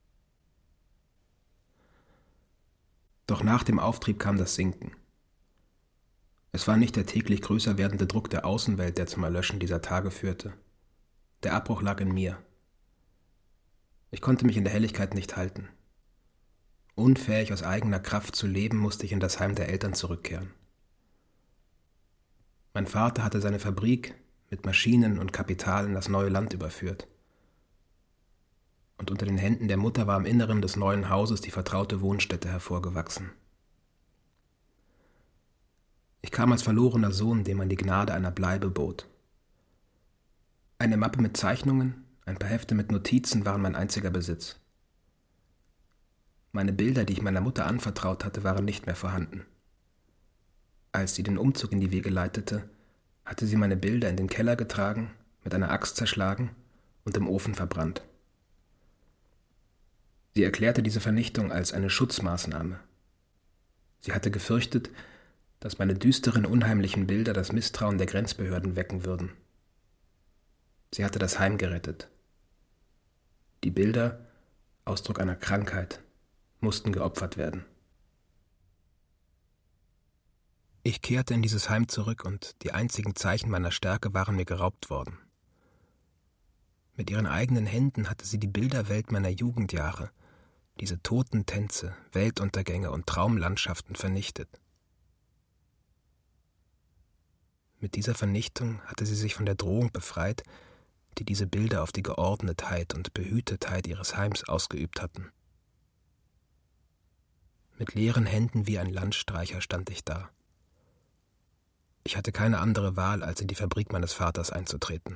Doch nach dem Auftrieb kam das Sinken. Es war nicht der täglich größer werdende Druck der Außenwelt, der zum Erlöschen dieser Tage führte. Der Abbruch lag in mir. Ich konnte mich in der Helligkeit nicht halten. Unfähig aus eigener Kraft zu leben, musste ich in das Heim der Eltern zurückkehren. Mein Vater hatte seine Fabrik mit Maschinen und Kapital in das neue Land überführt. Und unter den Händen der Mutter war im Inneren des neuen Hauses die vertraute Wohnstätte hervorgewachsen. Ich kam als verlorener Sohn, dem man die Gnade einer Bleibe bot. Eine Mappe mit Zeichnungen, ein paar Hefte mit Notizen waren mein einziger Besitz. Meine Bilder, die ich meiner Mutter anvertraut hatte, waren nicht mehr vorhanden. Als sie den Umzug in die Wege leitete, hatte sie meine Bilder in den Keller getragen, mit einer Axt zerschlagen und im Ofen verbrannt. Sie erklärte diese Vernichtung als eine Schutzmaßnahme. Sie hatte gefürchtet, dass meine düsteren, unheimlichen Bilder das Misstrauen der Grenzbehörden wecken würden. Sie hatte das Heim gerettet. Die Bilder, Ausdruck einer Krankheit, mussten geopfert werden. Ich kehrte in dieses Heim zurück und die einzigen Zeichen meiner Stärke waren mir geraubt worden. Mit ihren eigenen Händen hatte sie die Bilderwelt meiner Jugendjahre, diese toten Tänze, Weltuntergänge und Traumlandschaften vernichtet. Mit dieser Vernichtung hatte sie sich von der Drohung befreit, die diese Bilder auf die Geordnetheit und Behütetheit ihres Heims ausgeübt hatten. Mit leeren Händen wie ein Landstreicher stand ich da. Ich hatte keine andere Wahl, als in die Fabrik meines Vaters einzutreten.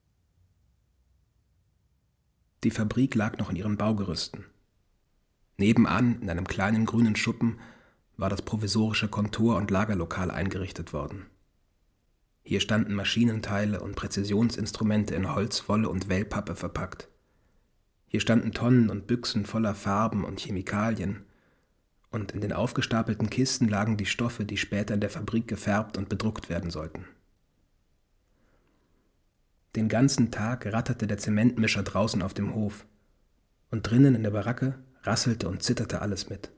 Die Fabrik lag noch in ihren Baugerüsten. Nebenan, in einem kleinen grünen Schuppen, war das provisorische Kontor- und Lagerlokal eingerichtet worden. Hier standen Maschinenteile und Präzisionsinstrumente in Holz, Wolle und Wellpappe verpackt. Hier standen Tonnen und Büchsen voller Farben und Chemikalien, und in den aufgestapelten Kisten lagen die Stoffe, die später in der Fabrik gefärbt und bedruckt werden sollten. Den ganzen Tag ratterte der Zementmischer draußen auf dem Hof, und drinnen in der Baracke rasselte und zitterte alles mit.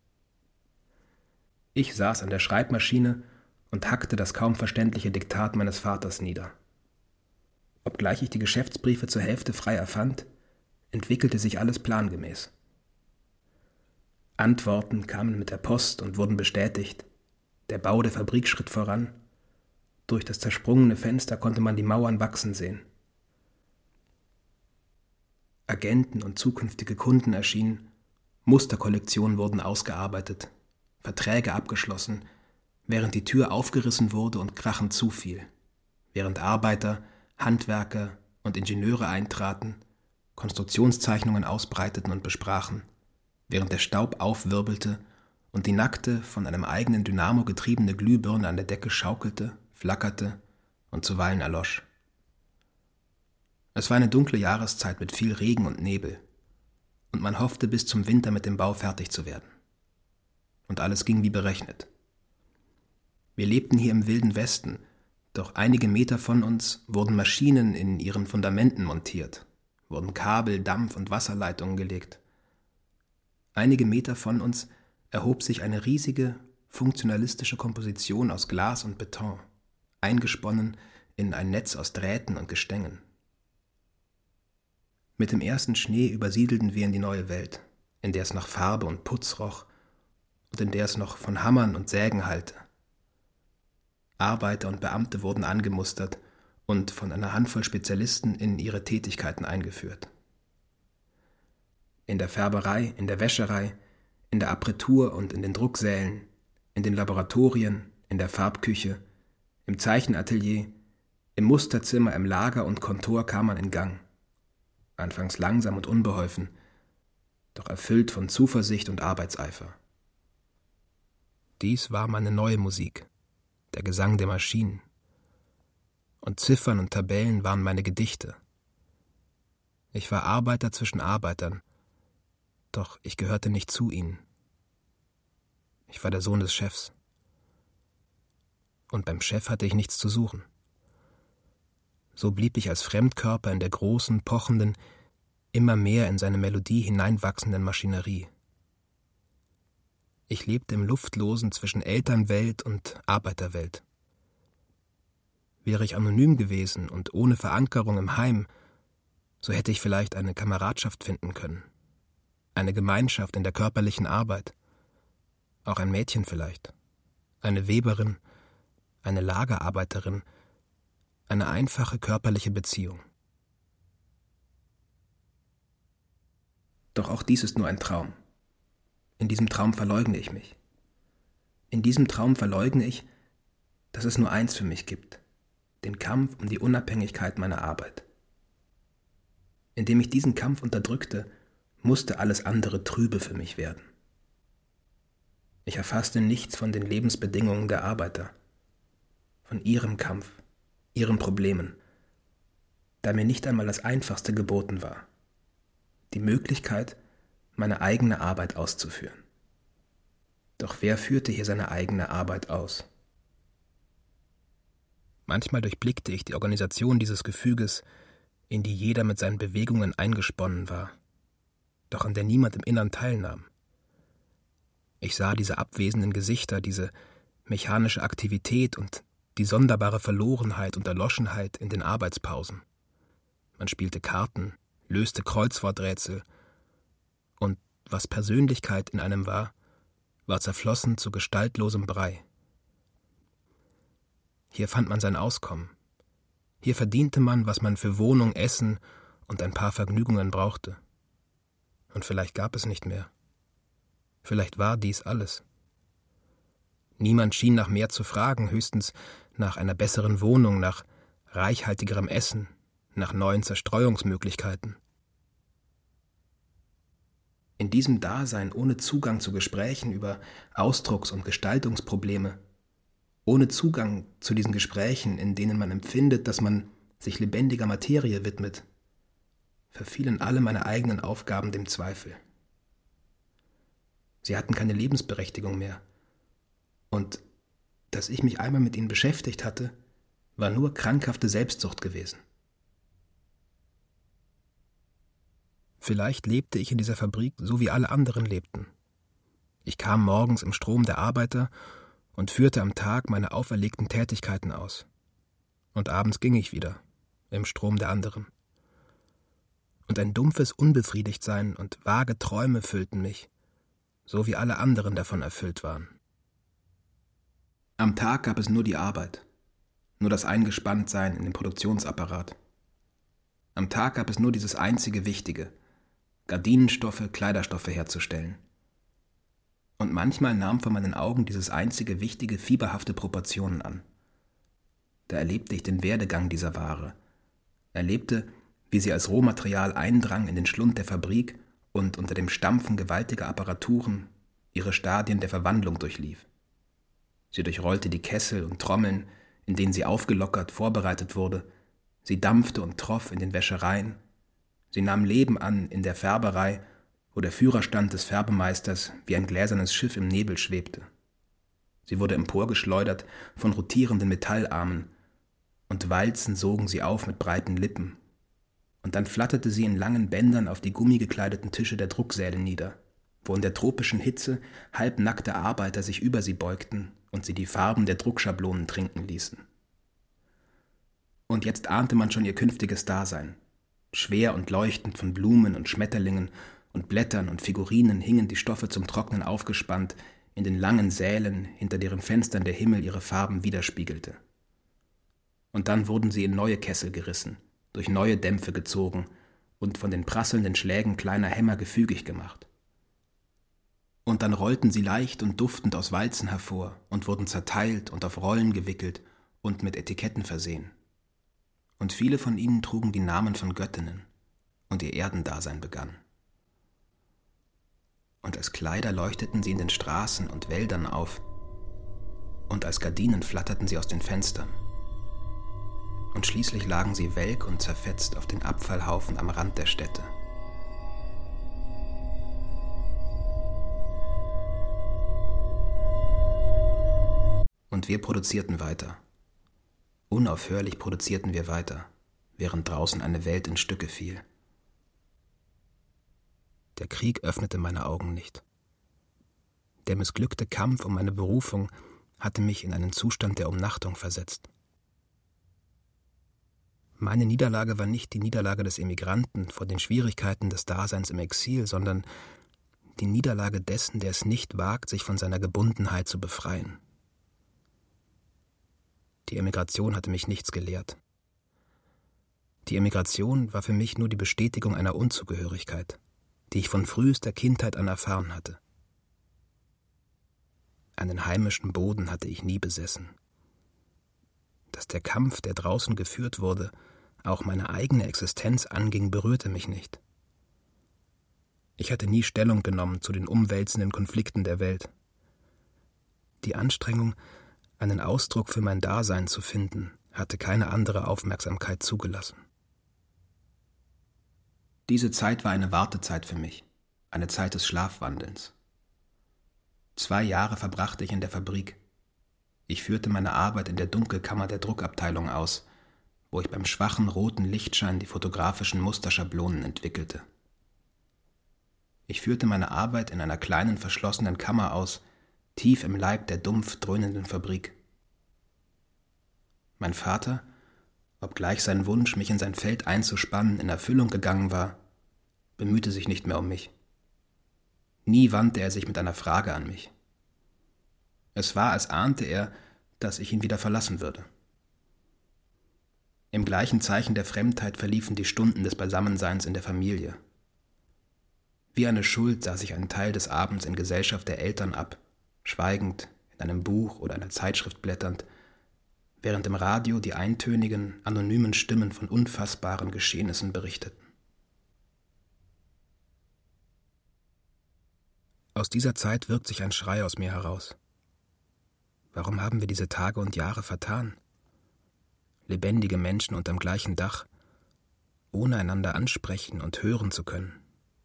Ich saß an der Schreibmaschine und hackte das kaum verständliche Diktat meines Vaters nieder. Obgleich ich die Geschäftsbriefe zur Hälfte frei erfand, entwickelte sich alles plangemäß. Antworten kamen mit der Post und wurden bestätigt. Der Bau der Fabrik schritt voran. Durch das zersprungene Fenster konnte man die Mauern wachsen sehen. Agenten und zukünftige Kunden erschienen, Musterkollektionen wurden ausgearbeitet, Verträge abgeschlossen, während die Tür aufgerissen wurde und krachend zufiel, während Arbeiter, Handwerker und Ingenieure eintraten, Konstruktionszeichnungen ausbreiteten und besprachen, während der Staub aufwirbelte und die nackte, von einem eigenen Dynamo getriebene Glühbirne an der Decke schaukelte, flackerte und zuweilen erlosch. Es war eine dunkle Jahreszeit mit viel Regen und Nebel, und man hoffte, bis zum Winter mit dem Bau fertig zu werden. Und alles ging wie berechnet. Wir lebten hier im Wilden Westen, doch einige Meter von uns wurden Maschinen in ihren Fundamenten montiert, wurden Kabel, Dampf- und Wasserleitungen gelegt. Einige Meter von uns erhob sich eine riesige, funktionalistische Komposition aus Glas und Beton, eingesponnen in ein Netz aus Drähten und Gestängen. Mit dem ersten Schnee übersiedelten wir in die neue Welt, in der es nach Farbe und Putz roch und in der es noch von Hammern und Sägen hallte. Arbeiter und Beamte wurden angemustert und von einer Handvoll Spezialisten in ihre Tätigkeiten eingeführt. In der Färberei, in der Wäscherei, in der Appretur und in den Drucksälen, in den Laboratorien, in der Farbküche, im Zeichenatelier, im Musterzimmer, im Lager und Kontor kam man in Gang. Anfangs langsam und unbeholfen, doch erfüllt von Zuversicht und Arbeitseifer. Dies war meine neue Musik, der Gesang der Maschinen. Und Ziffern und Tabellen waren meine Gedichte. Ich war Arbeiter zwischen Arbeitern, doch ich gehörte nicht zu ihnen. Ich war der Sohn des Chefs. Und beim Chef hatte ich nichts zu suchen. So blieb ich als Fremdkörper in der großen, pochenden, immer mehr in seine Melodie hineinwachsenden Maschinerie. Ich lebte im Luftlosen zwischen Elternwelt und Arbeiterwelt. Wäre ich anonym gewesen und ohne Verankerung im Heim, so hätte ich vielleicht eine Kameradschaft finden können, eine Gemeinschaft in der körperlichen Arbeit, auch ein Mädchen vielleicht, eine Weberin, eine Lagerarbeiterin, Eine einfache körperliche Beziehung. Doch auch dies ist nur ein Traum. In diesem Traum verleugne ich mich. In diesem Traum verleugne ich, dass es nur eins für mich gibt: den Kampf um die Unabhängigkeit meiner Arbeit. Indem ich diesen Kampf unterdrückte, musste alles andere trübe für mich werden. Ich erfasste nichts von den Lebensbedingungen der Arbeiter, von ihrem Kampf, ihren Problemen, da mir nicht einmal das Einfachste geboten war: die Möglichkeit, meine eigene Arbeit auszuführen. Doch wer führte hier seine eigene Arbeit aus? Manchmal durchblickte ich die Organisation dieses Gefüges, in die jeder mit seinen Bewegungen eingesponnen war, doch an der niemand im Innern teilnahm. Ich sah diese abwesenden Gesichter, diese mechanische Aktivität und die sonderbare Verlorenheit und Erloschenheit in den Arbeitspausen. Man spielte Karten, löste Kreuzworträtsel, und was Persönlichkeit in einem war zerflossen zu gestaltlosem Brei. Hier fand man sein Auskommen. Hier verdiente man, was man für Wohnung, Essen und ein paar Vergnügungen brauchte. Und vielleicht gab es nicht mehr. Vielleicht war dies alles. Niemand schien nach mehr zu fragen, höchstens nach einer besseren Wohnung, nach reichhaltigerem Essen, nach neuen Zerstreuungsmöglichkeiten. In diesem Dasein ohne Zugang zu Gesprächen über Ausdrucks- und Gestaltungsprobleme, ohne Zugang zu diesen Gesprächen, in denen man empfindet, dass man sich lebendiger Materie widmet, verfielen alle meine eigenen Aufgaben dem Zweifel. Sie hatten keine Lebensberechtigung mehr, und dass ich mich einmal mit ihnen beschäftigt hatte, war nur krankhafte Selbstsucht gewesen. Vielleicht lebte ich in dieser Fabrik so wie alle anderen lebten. Ich kam morgens im Strom der Arbeiter und führte am Tag meine auferlegten Tätigkeiten aus. Und abends ging ich wieder, im Strom der anderen. Und ein dumpfes Unbefriedigtsein und vage Träume füllten mich, so wie alle anderen davon erfüllt waren. Am Tag gab es nur die Arbeit, nur das Eingespanntsein in den Produktionsapparat. Am Tag gab es nur dieses einzige Wichtige: Gardinenstoffe, Kleiderstoffe herzustellen. Und manchmal nahm vor meinen Augen dieses einzige Wichtige fieberhafte Proportionen an. Da erlebte ich den Werdegang dieser Ware, erlebte, wie sie als Rohmaterial eindrang in den Schlund der Fabrik und unter dem Stampfen gewaltiger Apparaturen ihre Stadien der Verwandlung durchlief. Sie durchrollte die Kessel und Trommeln, in denen sie aufgelockert, vorbereitet wurde. Sie dampfte und troff in den Wäschereien. Sie nahm Leben an in der Färberei, wo der Führerstand des Färbemeisters wie ein gläsernes Schiff im Nebel schwebte. Sie wurde emporgeschleudert von rotierenden Metallarmen, und Walzen sogen sie auf mit breiten Lippen. Und dann flatterte sie in langen Bändern auf die gummigekleideten Tische der Drucksäle nieder, wo in der tropischen Hitze halbnackte Arbeiter sich über sie beugten und sie die Farben der Druckschablonen trinken ließen. Und jetzt ahnte man schon ihr künftiges Dasein. Schwer und leuchtend von Blumen und Schmetterlingen und Blättern und Figurinen hingen die Stoffe zum Trocknen aufgespannt in den langen Sälen, hinter deren Fenstern der Himmel ihre Farben widerspiegelte. Und dann wurden sie in neue Kessel gerissen, durch neue Dämpfe gezogen und von den prasselnden Schlägen kleiner Hämmer gefügig gemacht. Und dann rollten sie leicht und duftend aus Walzen hervor und wurden zerteilt und auf Rollen gewickelt und mit Etiketten versehen. Und viele von ihnen trugen die Namen von Göttinnen, und ihr Erdendasein begann. Und als Kleider leuchteten sie in den Straßen und Wäldern auf, und als Gardinen flatterten sie aus den Fenstern. Und schließlich lagen sie welk und zerfetzt auf den Abfallhaufen am Rand der Städte. Und wir produzierten weiter. Unaufhörlich produzierten wir weiter, während draußen eine Welt in Stücke fiel. Der Krieg öffnete meine Augen nicht. Der missglückte Kampf um meine Berufung hatte mich in einen Zustand der Umnachtung versetzt. Meine Niederlage war nicht die Niederlage des Emigranten vor den Schwierigkeiten des Daseins im Exil, sondern die Niederlage dessen, der es nicht wagt, sich von seiner Gebundenheit zu befreien. Die Emigration hatte mich nichts gelehrt. Die Emigration war für mich nur die Bestätigung einer Unzugehörigkeit, die ich von frühester Kindheit an erfahren hatte. Einen heimischen Boden hatte ich nie besessen. Dass der Kampf, der draußen geführt wurde, auch meine eigene Existenz anging, berührte mich nicht. Ich hatte nie Stellung genommen zu den umwälzenden Konflikten der Welt. Die Anstrengung, einen Ausdruck für mein Dasein zu finden, hatte keine andere Aufmerksamkeit zugelassen. Diese Zeit war eine Wartezeit für mich, eine Zeit des Schlafwandelns. 2 Jahre verbrachte ich in der Fabrik. Ich führte meine Arbeit in der Dunkelkammer der Druckabteilung aus, wo ich beim schwachen roten Lichtschein die fotografischen Musterschablonen entwickelte. Ich führte meine Arbeit in einer kleinen verschlossenen Kammer aus, tief im Leib der dumpf dröhnenden Fabrik. Mein Vater, obgleich sein Wunsch, mich in sein Feld einzuspannen, in Erfüllung gegangen war, bemühte sich nicht mehr um mich. Nie wandte er sich mit einer Frage an mich. Es war, als ahnte er, dass ich ihn wieder verlassen würde. Im gleichen Zeichen der Fremdheit verliefen die Stunden des Beisammenseins in der Familie. Wie eine Schuld saß ich einen Teil des Abends in Gesellschaft der Eltern ab, schweigend, in einem Buch oder einer Zeitschrift blätternd, während im Radio die eintönigen, anonymen Stimmen von unfassbaren Geschehnissen berichteten. Aus dieser Zeit wirkt sich ein Schrei aus mir heraus. Warum haben wir diese Tage und Jahre vertan? Lebendige Menschen unterm gleichen Dach, ohne einander ansprechen und hören zu können.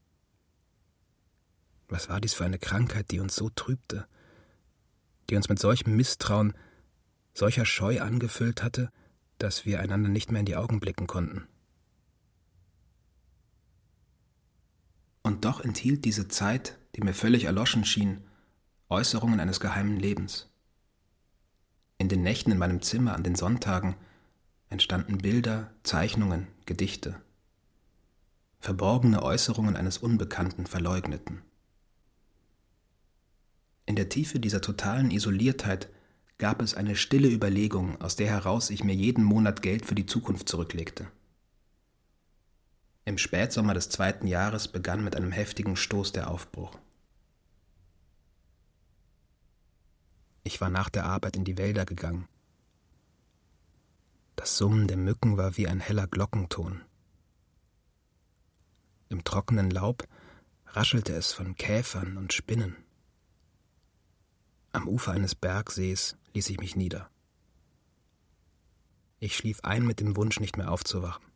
Was war dies für eine Krankheit, die uns so trübte, die uns mit solchem Misstrauen, solcher Scheu angefüllt hatte, dass wir einander nicht mehr in die Augen blicken konnten? Und doch enthielt diese Zeit, die mir völlig erloschen schien, Äußerungen eines geheimen Lebens. In den Nächten in meinem Zimmer, an den Sonntagen, entstanden Bilder, Zeichnungen, Gedichte. Verborgene Äußerungen eines Unbekannten, Verleugneten. In der Tiefe dieser totalen Isoliertheit gab es eine stille Überlegung, aus der heraus ich mir jeden Monat Geld für die Zukunft zurücklegte. Im Spätsommer des 2. Jahres begann mit einem heftigen Stoß der Aufbruch. Ich war nach der Arbeit in die Wälder gegangen. Das Summen der Mücken war wie ein heller Glockenton. Im trockenen Laub raschelte es von Käfern und Spinnen. Am Ufer eines Bergsees ließ ich mich nieder. Ich schlief ein mit dem Wunsch, nicht mehr aufzuwachen.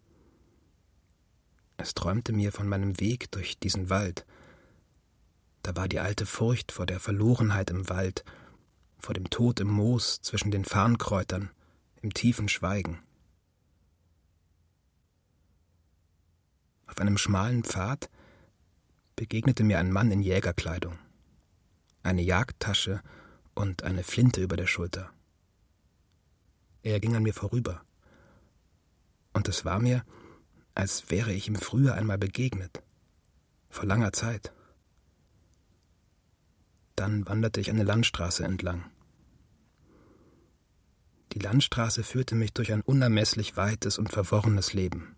Es träumte mir von meinem Weg durch diesen Wald. Da war die alte Furcht vor der Verlorenheit im Wald, vor dem Tod im Moos zwischen den Farnkräutern, im tiefen Schweigen. Auf einem schmalen Pfad begegnete mir ein Mann in Jägerkleidung, eine Jagdtasche und eine Flinte über der Schulter. Er ging an mir vorüber, und es war mir, als wäre ich ihm früher einmal begegnet, vor langer Zeit. Dann wanderte ich eine Landstraße entlang. Die Landstraße führte mich durch ein unermesslich weites und verworrenes Leben.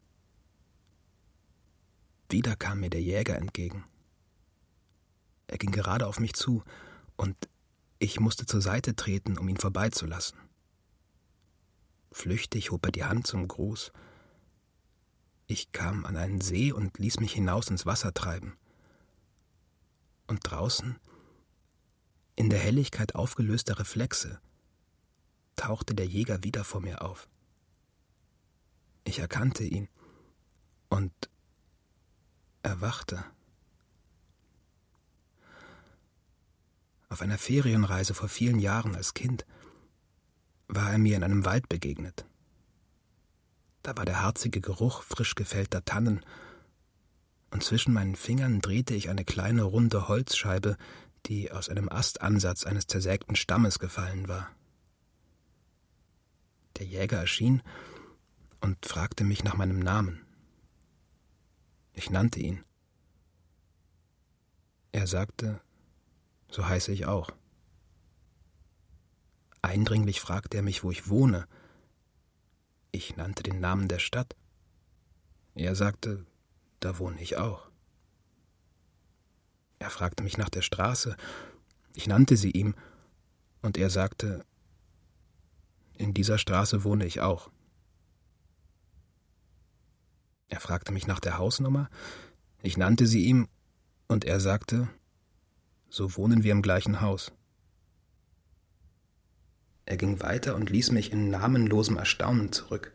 Wieder kam mir der Jäger entgegen. Er ging gerade auf mich zu, und ich musste zur Seite treten, um ihn vorbeizulassen. Flüchtig hob er die Hand zum Gruß. Ich kam an einen See und ließ mich hinaus ins Wasser treiben. Und draußen, in der Helligkeit aufgelöster Reflexe, tauchte der Jäger wieder vor mir auf. Ich erkannte ihn und erwachte. Auf einer Ferienreise vor vielen Jahren als Kind war er mir in einem Wald begegnet. Da war der harzige Geruch frisch gefällter Tannen, und zwischen meinen Fingern drehte ich eine kleine runde Holzscheibe, die aus einem Astansatz eines zersägten Stammes gefallen war. Der Jäger erschien und fragte mich nach meinem Namen. Ich nannte ihn. Er sagte, so heiße ich auch. Eindringlich fragte er mich, wo ich wohne. Ich nannte den Namen der Stadt. Er sagte, da wohne ich auch. Er fragte mich nach der Straße. Ich nannte sie ihm, und er sagte, in dieser Straße wohne ich auch. Er fragte mich nach der Hausnummer. Ich nannte sie ihm, und er sagte, so wohnen wir im gleichen Haus. Er ging weiter und ließ mich in namenlosem Erstaunen zurück.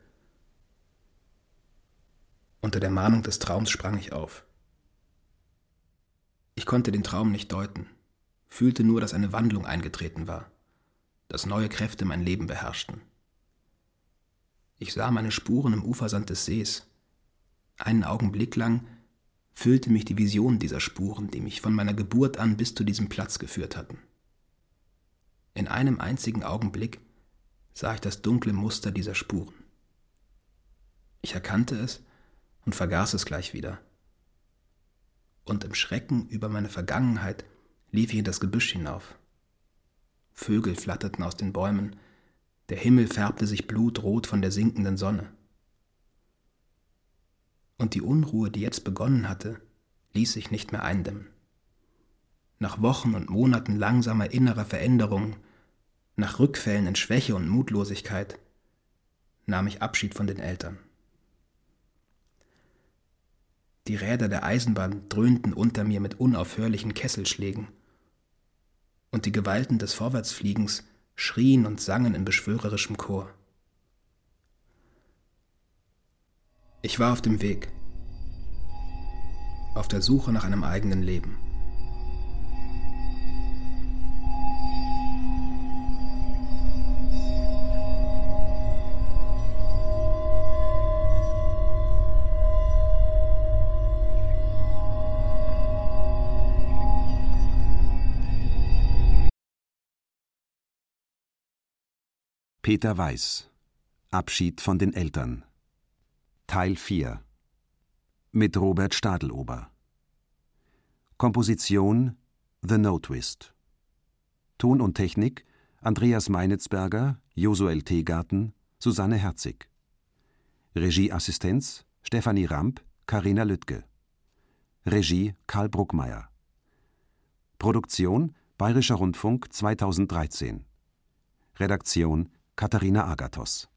Unter der Mahnung des Traums sprang ich auf. Ich konnte den Traum nicht deuten, fühlte nur, dass eine Wandlung eingetreten war, dass neue Kräfte mein Leben beherrschten. Ich sah meine Spuren im Ufersand des Sees. Einen Augenblick lang füllte mich die Vision dieser Spuren, die mich von meiner Geburt an bis zu diesem Platz geführt hatten. In einem einzigen Augenblick sah ich das dunkle Muster dieser Spuren. Ich erkannte es und vergaß es gleich wieder. Und im Schrecken über meine Vergangenheit lief ich in das Gebüsch hinauf. Vögel flatterten aus den Bäumen, der Himmel färbte sich blutrot von der sinkenden Sonne. Und die Unruhe, die jetzt begonnen hatte, ließ sich nicht mehr eindämmen. Nach Wochen und Monaten langsamer innerer Veränderungen, nach Rückfällen in Schwäche und Mutlosigkeit, nahm ich Abschied von den Eltern. Die Räder der Eisenbahn dröhnten unter mir mit unaufhörlichen Kesselschlägen, und die Gewalten des Vorwärtsfliegens schrien und sangen in beschwörerischem Chor. Ich war auf dem Weg, auf der Suche nach einem eigenen Leben. Peter Weiß. Abschied von den Eltern. Teil 4. Mit Robert Stadelober. Komposition The No Twist. Ton und Technik Andreas Meinitzberger, Josuel Tegarten, Susanne Herzig. Regieassistenz Stefanie Ramp, Carina Lüttke. Regie Karl Bruckmeier. Produktion Bayerischer Rundfunk 2013. Redaktion Katharina Agathos.